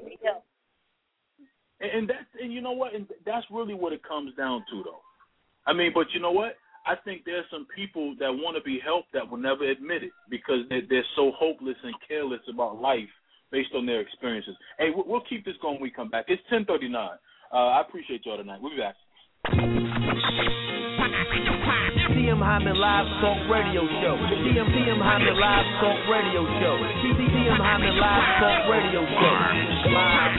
And you know what? And that's really what it comes down to, though. I mean, but you know what? I think there's some people that want to be helped that will never admit it because they're so hopeless and careless about life based on their experiences. Hey, we'll keep this going when we come back. It's 10:39. I appreciate y'all tonight. We'll be back. TM Hyman Live Talk Radio Show. TM Hyman Live Talk Radio Show. TM Hyman Live Talk Radio Show. Live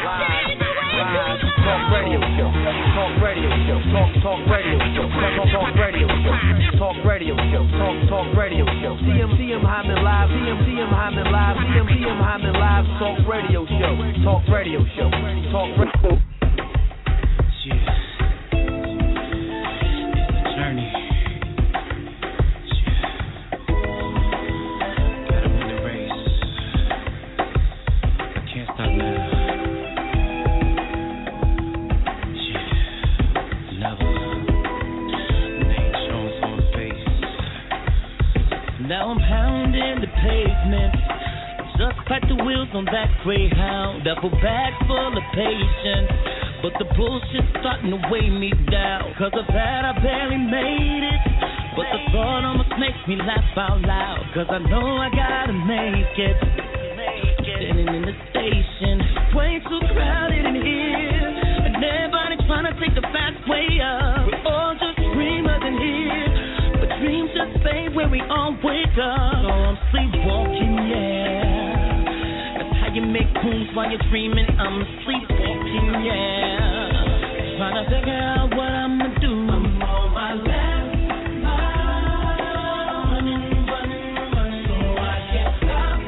Talk Radio Show. Talk Radio Show. Talk Radio Show. Talk Radio Show. Talk Radio Show. Talk Radio Show. TM Hyman Live. TM Hyman Live. TM Hyman Live Talk Radio Show. Talk Radio Show. Talk Radio. Journey. Gotta win the race. I can't stop now. Never. Name Jones on the face. Now I'm pounding the pavement. Just like the wheels on that Greyhound. Double bag full of patience. But the bullshit's starting to weigh me down. Cause of that I barely made it. But the thought almost makes me laugh out loud. Cause I know I gotta make it. Standing in the station, way too crowded in here. And everybody trying to take the fast way up. We're all just dreamers in here. But dreams just fade when we all wake up. So I'm sleepwalking, yeah. You make moves while you're dreaming. I'm sleepwalking, yeah. Trying to figure out what I'ma do. I'm on my last mile, running, so I can't stop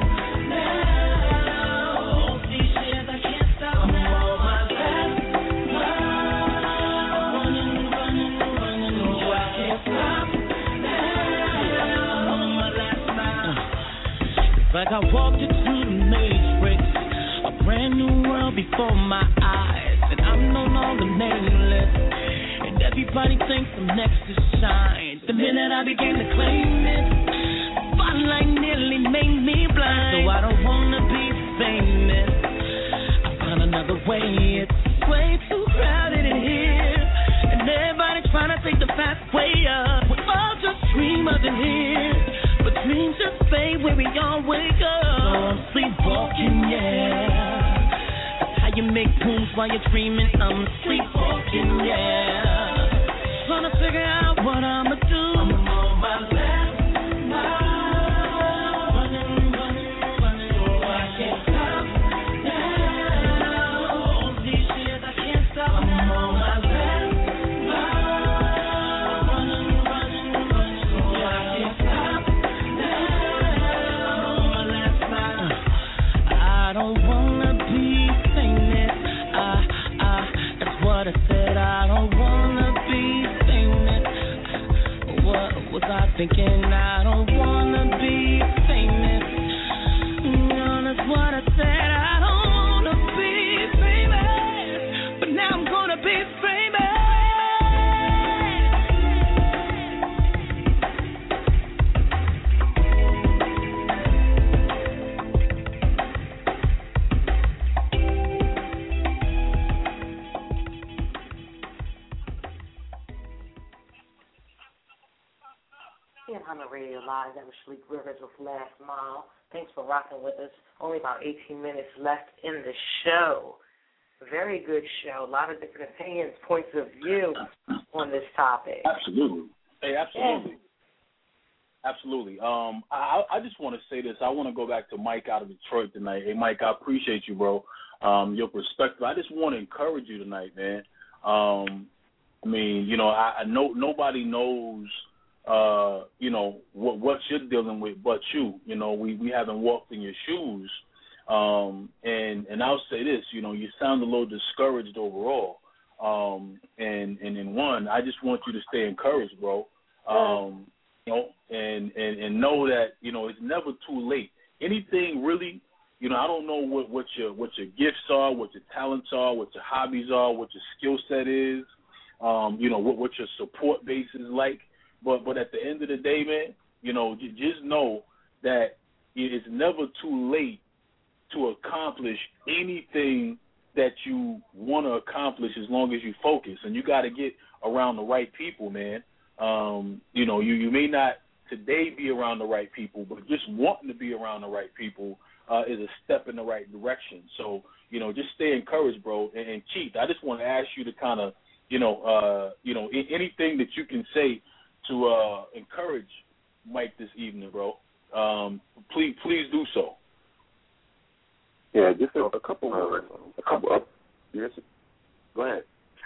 now. All these years I can't stop now. I'm on my last mile, running, so I can't stop now. I'm on my last mile. It's like I walked into the matrix. Brand new world before my eyes, and I'm no longer nameless. And everybody thinks I'm next to shine. The minute I began to claim it, spotlight nearly made me blind. So I don't wanna be famous. I found another way. It's way too crowded in here, and everybody trying to take the fast way up. We're all just dreamers in here, but dreams just fade when we all wake up. So I'm sleepwalking, yeah. You make moves while you're dreaming. I'm sleepwalking, yeah. Trying to figure out what I'ma do. I'm on my last mile, running, so I can't stop now. All these years I can't stop. I'm on my last mile, running, so I can't stop now. I'm on my last mile. I don't wanna be famous. That's I don't wanna be famous. What was I thinking? I don't wanna be famous. That's what I said. I don't wanna be famous, but now I'm gonna be famous. TM Radio Live. That was Shalique Rivers with Last Mile. Thanks for rocking with us. Only about 18 minutes left in the show. Very good show. A lot of different opinions, points of view on this topic. Absolutely. Hey, absolutely. Yeah. Absolutely. I just want to say this. I want to go back to Mike out of Detroit tonight. Hey, Mike, I appreciate you, bro. Your perspective. I just want to encourage you tonight, man. I mean, you know, I know nobody knows you know, what you're dealing with but you. You know, we haven't walked in your shoes. And I'll say this, you know, you sound a little discouraged overall. And in one, I just want you to stay encouraged, bro. You know, and know that, you know, it's never too late. Anything really, you know, I don't know what your gifts are, what your talents are, what your hobbies are, what your skill set is, you know, what your support base is like. But at the end of the day, man, you know, just know that it's never too late to accomplish anything that you want to accomplish as long as you focus. And you got to get around the right people, man. You know, you may not today be around the right people, but just wanting to be around the right people is a step in the right direction. So, you know, just stay encouraged, bro. And Keith, I just want to ask you to kind of, you know, anything that you can say to encourage Mike this evening, bro. Please do so. Yeah, just a couple of yes. Go ahead.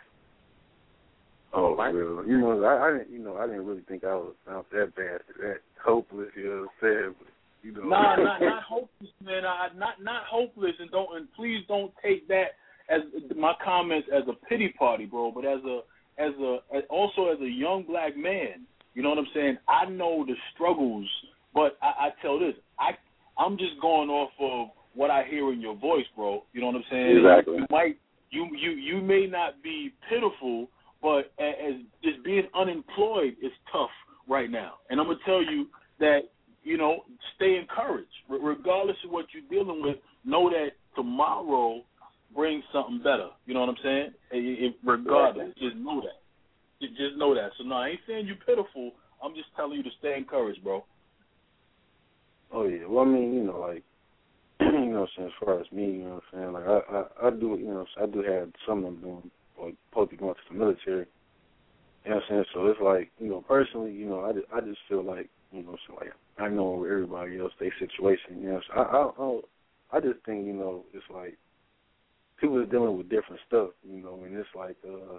Oh, well, you know, I didn't really think I was not that bad, that hopeless. You know what I'm saying? But, you know, not hopeless, man. Not hopeless, and please don't take that as my comments as a pity party, bro. But also as a young black man, you know what I'm saying? I know the struggles, but I tell this, I'm just going off of what I hear in your voice, bro. You know what I'm saying? Exactly. You may not be pitiful, but as just being unemployed is tough right now. And I'm gonna tell you that, you know, stay encouraged, regardless of what you're dealing with. Know that tomorrow brings something better. You know what I'm saying? Regardless, just know that. Just know that. So, no, I ain't saying you're pitiful. I'm just telling you to stay encouraged, bro. Oh, yeah. Well, I mean, you know, like, you know what I'm saying, as far as me, you know what I'm saying, like, I do, you know, I do have something I'm doing, or supposed to be going to the military. You know what I'm saying? So it's like, you know, personally, you know, I just feel like, you know, so like, I know everybody else, their situation, you know, so I just think, you know, it's like, people are dealing with different stuff, you know, and it's like,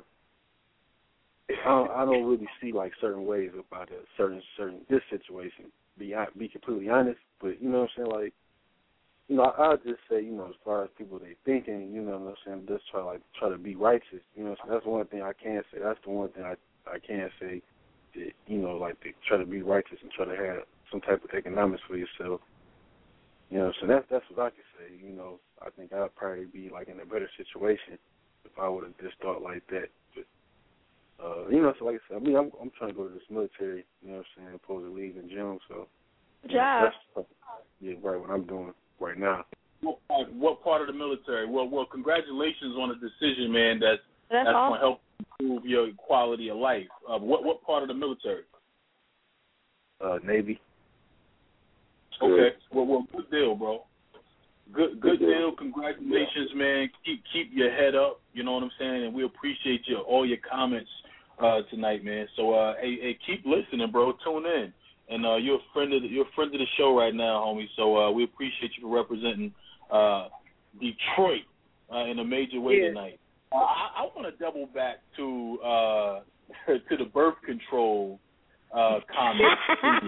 I don't really see like certain ways about a certain this situation. Be completely honest, but you know what I'm saying. Like, you know, I'll just say, you know, as far as people they thinking, you know what I'm saying, just try to be righteous. You know, so that's one thing I can say. That's the one thing I can say. That, you know, like to try to be righteous and try to have some type of economics for yourself. You know, so that's what I can say. You know, I think I'd probably be like in a better situation if I would have just thought like that. But you know, so like I said, I mean, I'm trying to go to this military. You know what I'm saying? Supposed to leave in June, so yeah, that's right what I'm doing right now. What part of the military? Well, congratulations on the decision, man. That's awesome. Going to help improve your quality of life. What part of the military? Navy. Okay. Well, good deal, bro. Good deal. Congratulations, man. Keep your head up. You know what I'm saying? And we appreciate all your comments tonight, man. So hey, keep listening, bro. Tune in. And you're a friend of the show right now, homie. So we appreciate you for representing Detroit in a major way tonight. I want to double back to the birth control comment.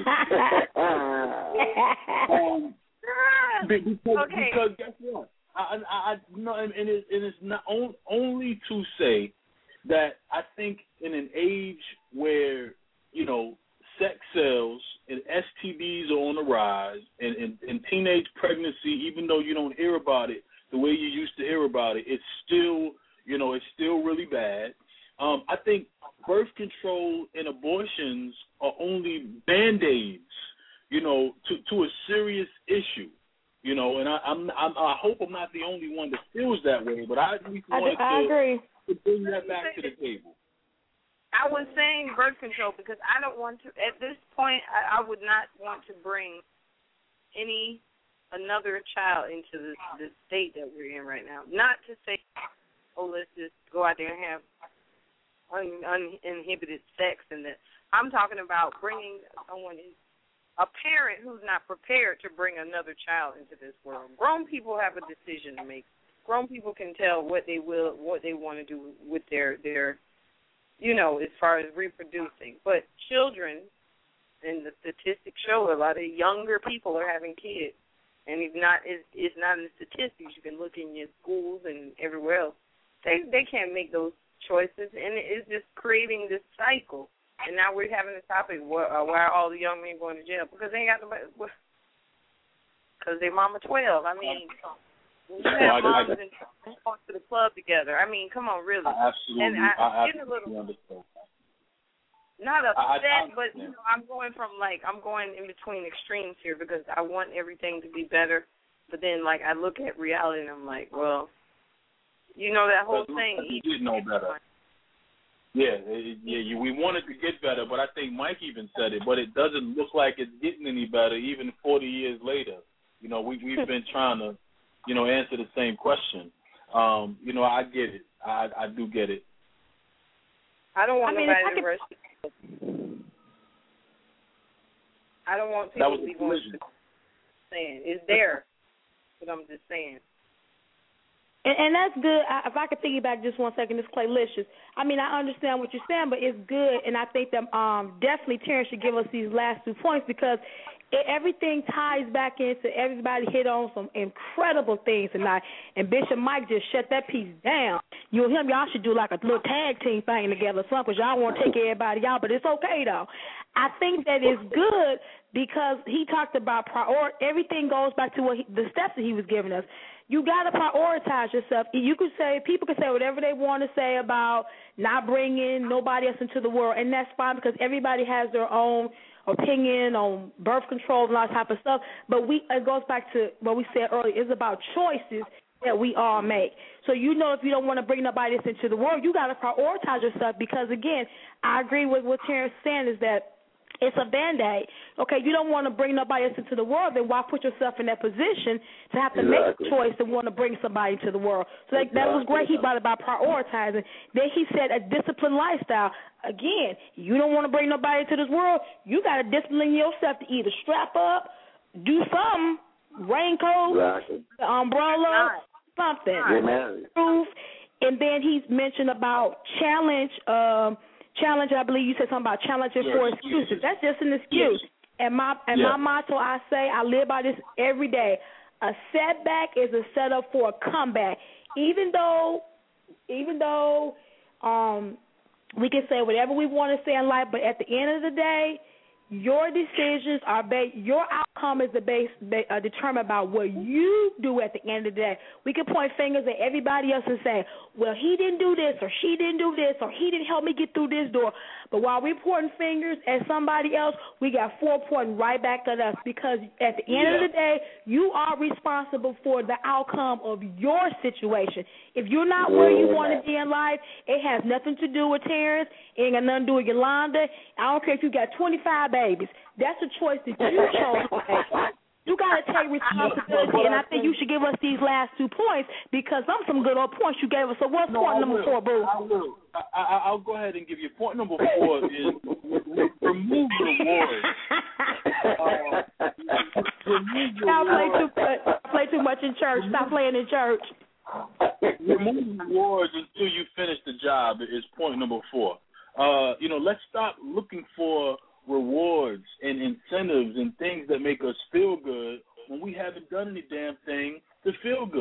Because guess what? I know, and it's not only to say that I think in an age where, sex sells and STDs are on the rise and teenage pregnancy, even though you don't hear about it the way you used to hear about it, it's still, it's still really bad. I think birth control and abortions are only Band-Aids, to a serious issue. And I hope I'm not the only one that feels that way, but I at least wanted to bring that back to the table. I was saying birth control because I don't want to, at this point, I would not want to bring another child into the state that we're in right now. Not to say, let's just go out there and have uninhibited sex and that. I'm talking about bringing someone in, a parent who's not prepared to bring another child into this world. Grown people have a decision to make. Grown people can tell what they want to do with their as far as reproducing. But children, and the statistics show a lot of younger people are having kids, and it's not in the statistics. You can look in your schools and everywhere else. They can't make those choices, and it's just creating this cycle. And now we're having this topic, why are all the young men going to jail? Because they ain't got nobody, because their mama 12. I mean, when you have moms and going to the club together, I mean, come on, really. Absolutely. And I get a little, understand. Not upset, but I'm going in between extremes here because I want everything to be better. But then, I look at reality and I'm like, well, that whole thing. You did know better. Yeah, we wanted to get better, but I think Mike even said it. But it doesn't look like it's getting any better, even 40 years later. We've been trying to, answer the same question. I get it. I do get it. I don't want nobody to rush. I don't want people to be going to saying it's there, but I'm just saying. And that's good. If I could piggyback just 1 second, this Claylicious. I mean, I understand what you're saying, but it's good, and I think that definitely Terrence should give us these last 2 points because everything ties back into everybody hit on some incredible things tonight, and Bishop Mike just shut that piece down. You and him, y'all should do like a little tag team thing together or something because y'all want to take everybody out, but it's okay, though. I think that it's good because he talked about everything goes back to the steps that he was giving us. You got to prioritize yourself. People can say whatever they want to say about not bringing nobody else into the world, and that's fine because everybody has their own opinion on birth control and all that type of stuff. But it goes back to what we said earlier. It's about choices that we all make. So if you don't want to bring nobody else into the world, you got to prioritize yourself because, again, I agree with what Terrence is saying is that it's a Band-Aid. Okay, you don't want to bring nobody else into the world, then why put yourself in that position to have to make a choice to want to bring somebody into the world? So that was great. He brought about prioritizing. Then he said a disciplined lifestyle. Again, you don't want to bring nobody into this world, you got to discipline yourself to either strap up, do something, raincoat, umbrella, something. Proof. And then he's mentioned about challenge, I believe you said something about challenging for excuses. That's just an excuse. And my motto, I say, I live by this every day. A setback is a setup for a comeback. Even though we can say whatever we want to say in life, but at the end of the day, your decisions are your outcome is determined by what you do at the end of the day. We can point fingers at everybody else and say, well, he didn't do this, or she didn't do this, or he didn't help me get through this door. But while we're pointing fingers at somebody else, we got 4 pointing right back at us because at the end of the day, you are responsible for the outcome of your situation. If you're not where you want to be in life, it has nothing to do with Terrence. It ain't got nothing to do with Yolanda. I don't care if you got 25 babies. That's a choice that you chose to make. You got to take responsibility, and I think you should give us these last 2 points because some good old points you gave us. So what's point number 4, boo? I'll go ahead and give you point number 4 is remove rewards. Play too much in church. Stop playing in church. Remove rewards until you finish the job is point number 4. Let's stop looking for rewards and incentives and things that make us feel good when we haven't done any damn thing to feel good.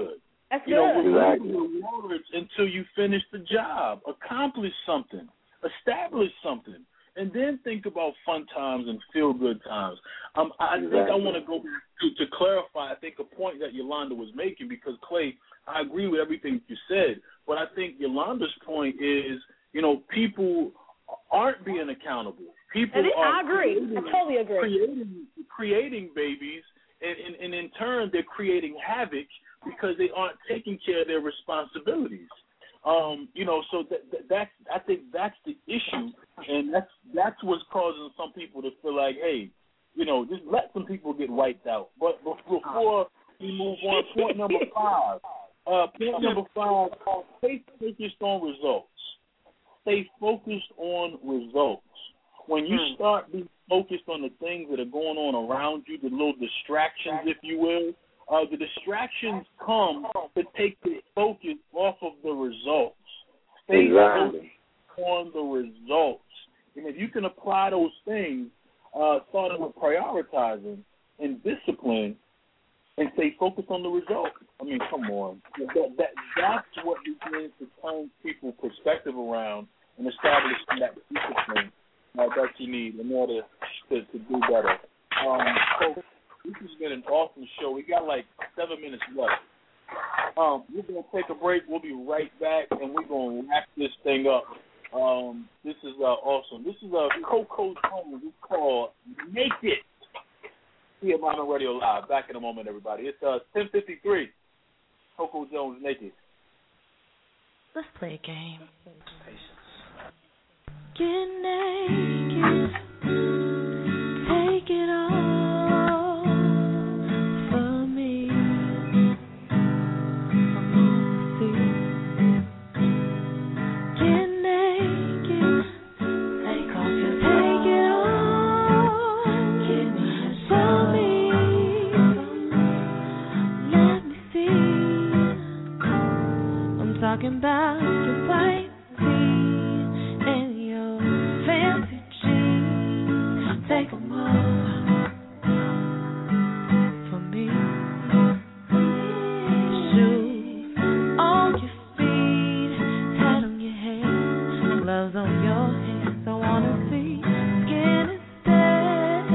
That's you know, good. Exactly. rewards until you finish the job, accomplish something, establish something, and then think about fun times and feel good times. I think I want to go back to clarify, I think, a point that Yolanda was making, because, Clay, I agree with everything you said, but I think Yolanda's point is, you know, people aren't being accountable. People I agree. I totally agree. Creating babies, and in turn, they're creating havoc because they aren't taking care of their responsibilities. You know, so that's I think that's the issue, and that's what's causing some people to feel like, hey, you know, just let some people get wiped out. But before we move on, point number 5. Point number 5: stay focused on results. Stay focused on results. When you start being focused on the things that are going on around you, the little distractions, if you will, the distractions come to take the focus off of the results. Stay focused on the results. And if you can apply those things, starting with prioritizing and discipline, and stay focused on the result. I mean, come on. That's what begins to turn people's perspective around and establish that discipline that you need in order to do better. So this has been an awesome show. We got like 7 minutes left. We're going to take a break. We'll be right back, and we're going to wrap this thing up. This is awesome. This is Coco Jones. It's called Make It. Here on Radio Live. Back in a moment, everybody. It's 10:53. Coco Jones, Naked. Let's play a game. Get naked. Take it all for me. Get naked. Take off your take it all. Give me show me. Let me see. I'm talking about your white tee and your fancy jeans. Take 'em off for me. Shoes on your feet, hat on your head, gloves on your hands. I wanna see skin instead.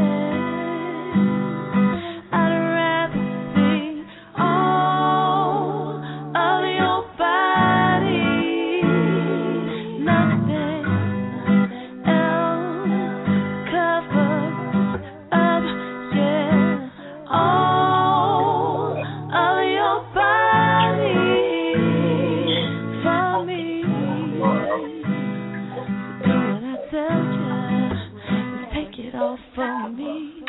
I'd rather see all of your body, nothing else covers up, yeah, all of your body for me. Do what I tell ya, just take it all from me.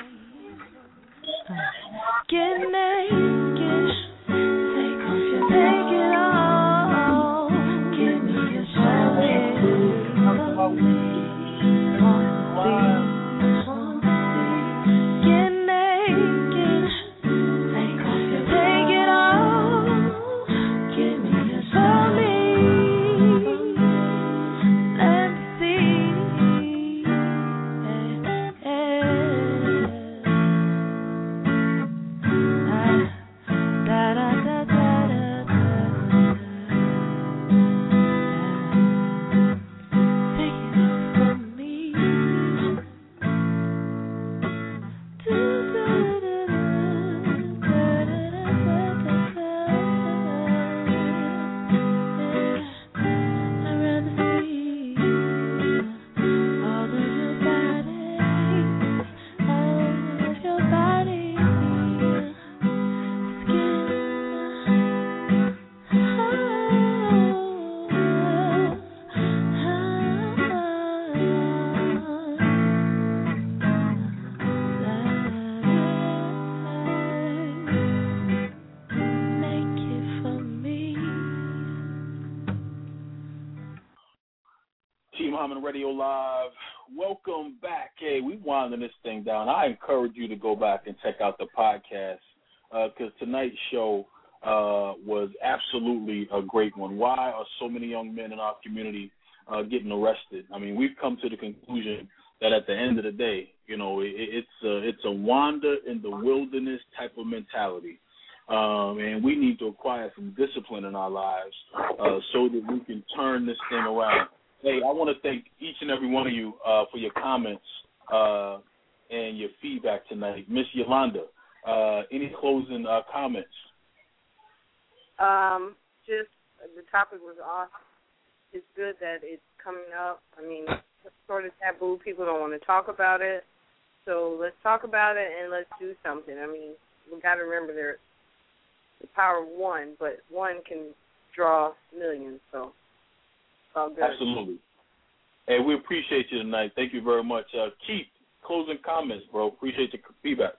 Get naked, take off your take it all. Give me a show. Get naked, take off your take it all. Give me a show. Let me see. Da da da da da da. Take it off from me. Do do do do da da da da da. I'd rather see all of your body, all of your body, make it for me. Team Hyman Radio Live, welcome back. Hey, we winding this thing down. I encourage you to go back and check out the podcast because tonight's show was absolutely a great one. Why are so many young men in our community getting arrested? I mean, we've come to the conclusion that at the end of the day, you know, it's a wander in the wilderness type of mentality. and we need to acquire some discipline in our lives so that we can turn this thing around. Hey, I want to thank each and every one of you for your comments and your feedback tonight. Miss Yolanda, any closing comments? Just the topic was awesome. It's good that it's coming up. I mean, it's sort of taboo. People don't want to talk about it. So let's talk about it and let's do something. I mean, we got to remember there's the power of one, but one can draw millions. So it's all good. Absolutely. Hey, we appreciate you tonight. Thank you very much. Keith, closing comments, bro. Appreciate your feedback.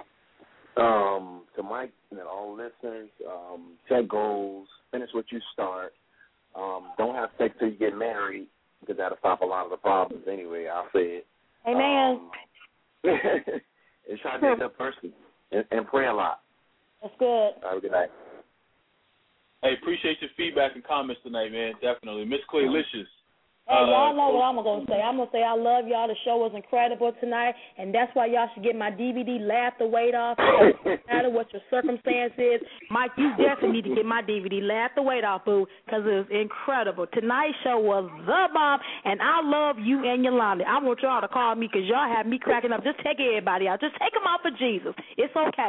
To Mike and all listeners, set goals, finish what you start. Don't have sex till you get married because that'll stop a lot of the problems anyway. I'll say it. Amen. And try to be a good person and pray a lot. That's good. Have a good night. Hey, appreciate your feedback and comments tonight, man. Definitely. Miss Claylicious. Hey, y'all know what I'm going to say. I'm going to say I love y'all. The show was incredible tonight, and that's why y'all should get my DVD, Laugh the Weight Off. No matter what your circumstance is. Mike, you definitely need to get my DVD, Laugh the Weight Off, boo, because it was incredible. Tonight's show was the bomb, and I love you and Yolanda. I want y'all to call me because y'all have me cracking up. Just take everybody out. Just take them out for Jesus. It's okay.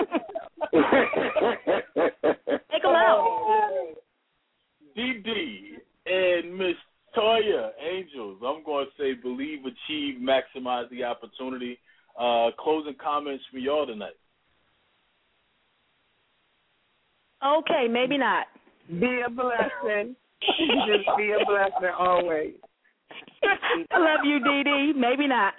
Take them out. DD and Miss Toya, Angels, I'm going to say believe, achieve, maximize the opportunity. Closing comments for y'all tonight. Okay, maybe not. Be a blessing. Just be a blessing always. I love you, Dee Dee. Maybe not.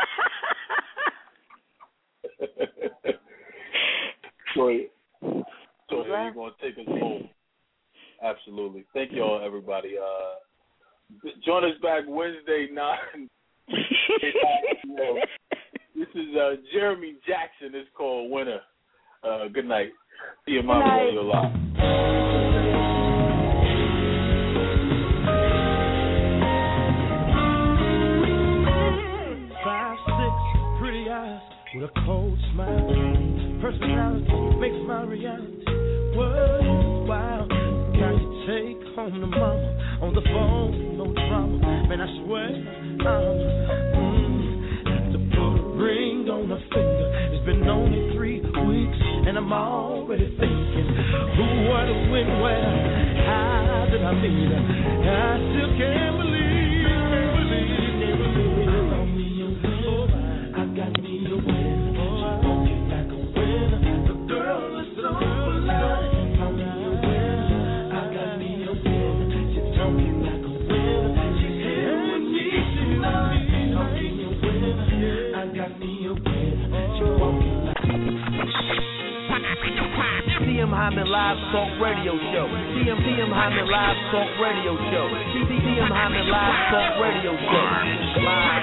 Toya, you're going to take us home. Absolutely. Thank you all, everybody. Join us back Wednesday 9. This is Jeremy Jackson. It's called Winner. Good night. See you, Mama Radio Live. 5'6", pretty eyes with a cold smile. Personality makes my reality worthwhile. Got to take home to mama on the phone, no drama. Man, I swear have to put a ring on her finger. It's been only 3 weeks and I'm already thinking who, what, when, where, how did I meet her? I still can't believe. I got me a winner. She walking like a winner. The girl is so polite. CM Hyman Live Talk Radio Show. CM Hyman Live Talk Radio Show. CM Hyman Live Talk Radio Show. Live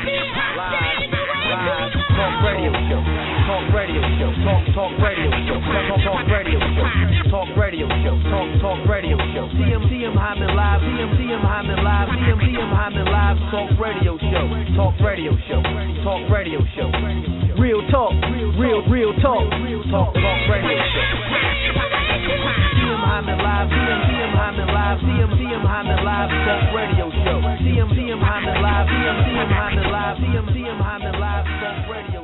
Talk Radio Show. Talk Radio Show. Talk Radio Show. Talk Radio Show. Talk Radio Show. Talk Radio Show. CM Hyman Live. CM Hyman Live. CM Hyman Live Talk Radio Show. Talk Radio Show. Talk Radio Show. Real talk. Real talk. Talk Radio Show. CM Hyman Live, CM Hyman Live, CM Hyman Live Talk Radio Show. CM Hyman Live, CM Hyman Live, CM Hyman Live Talk Radio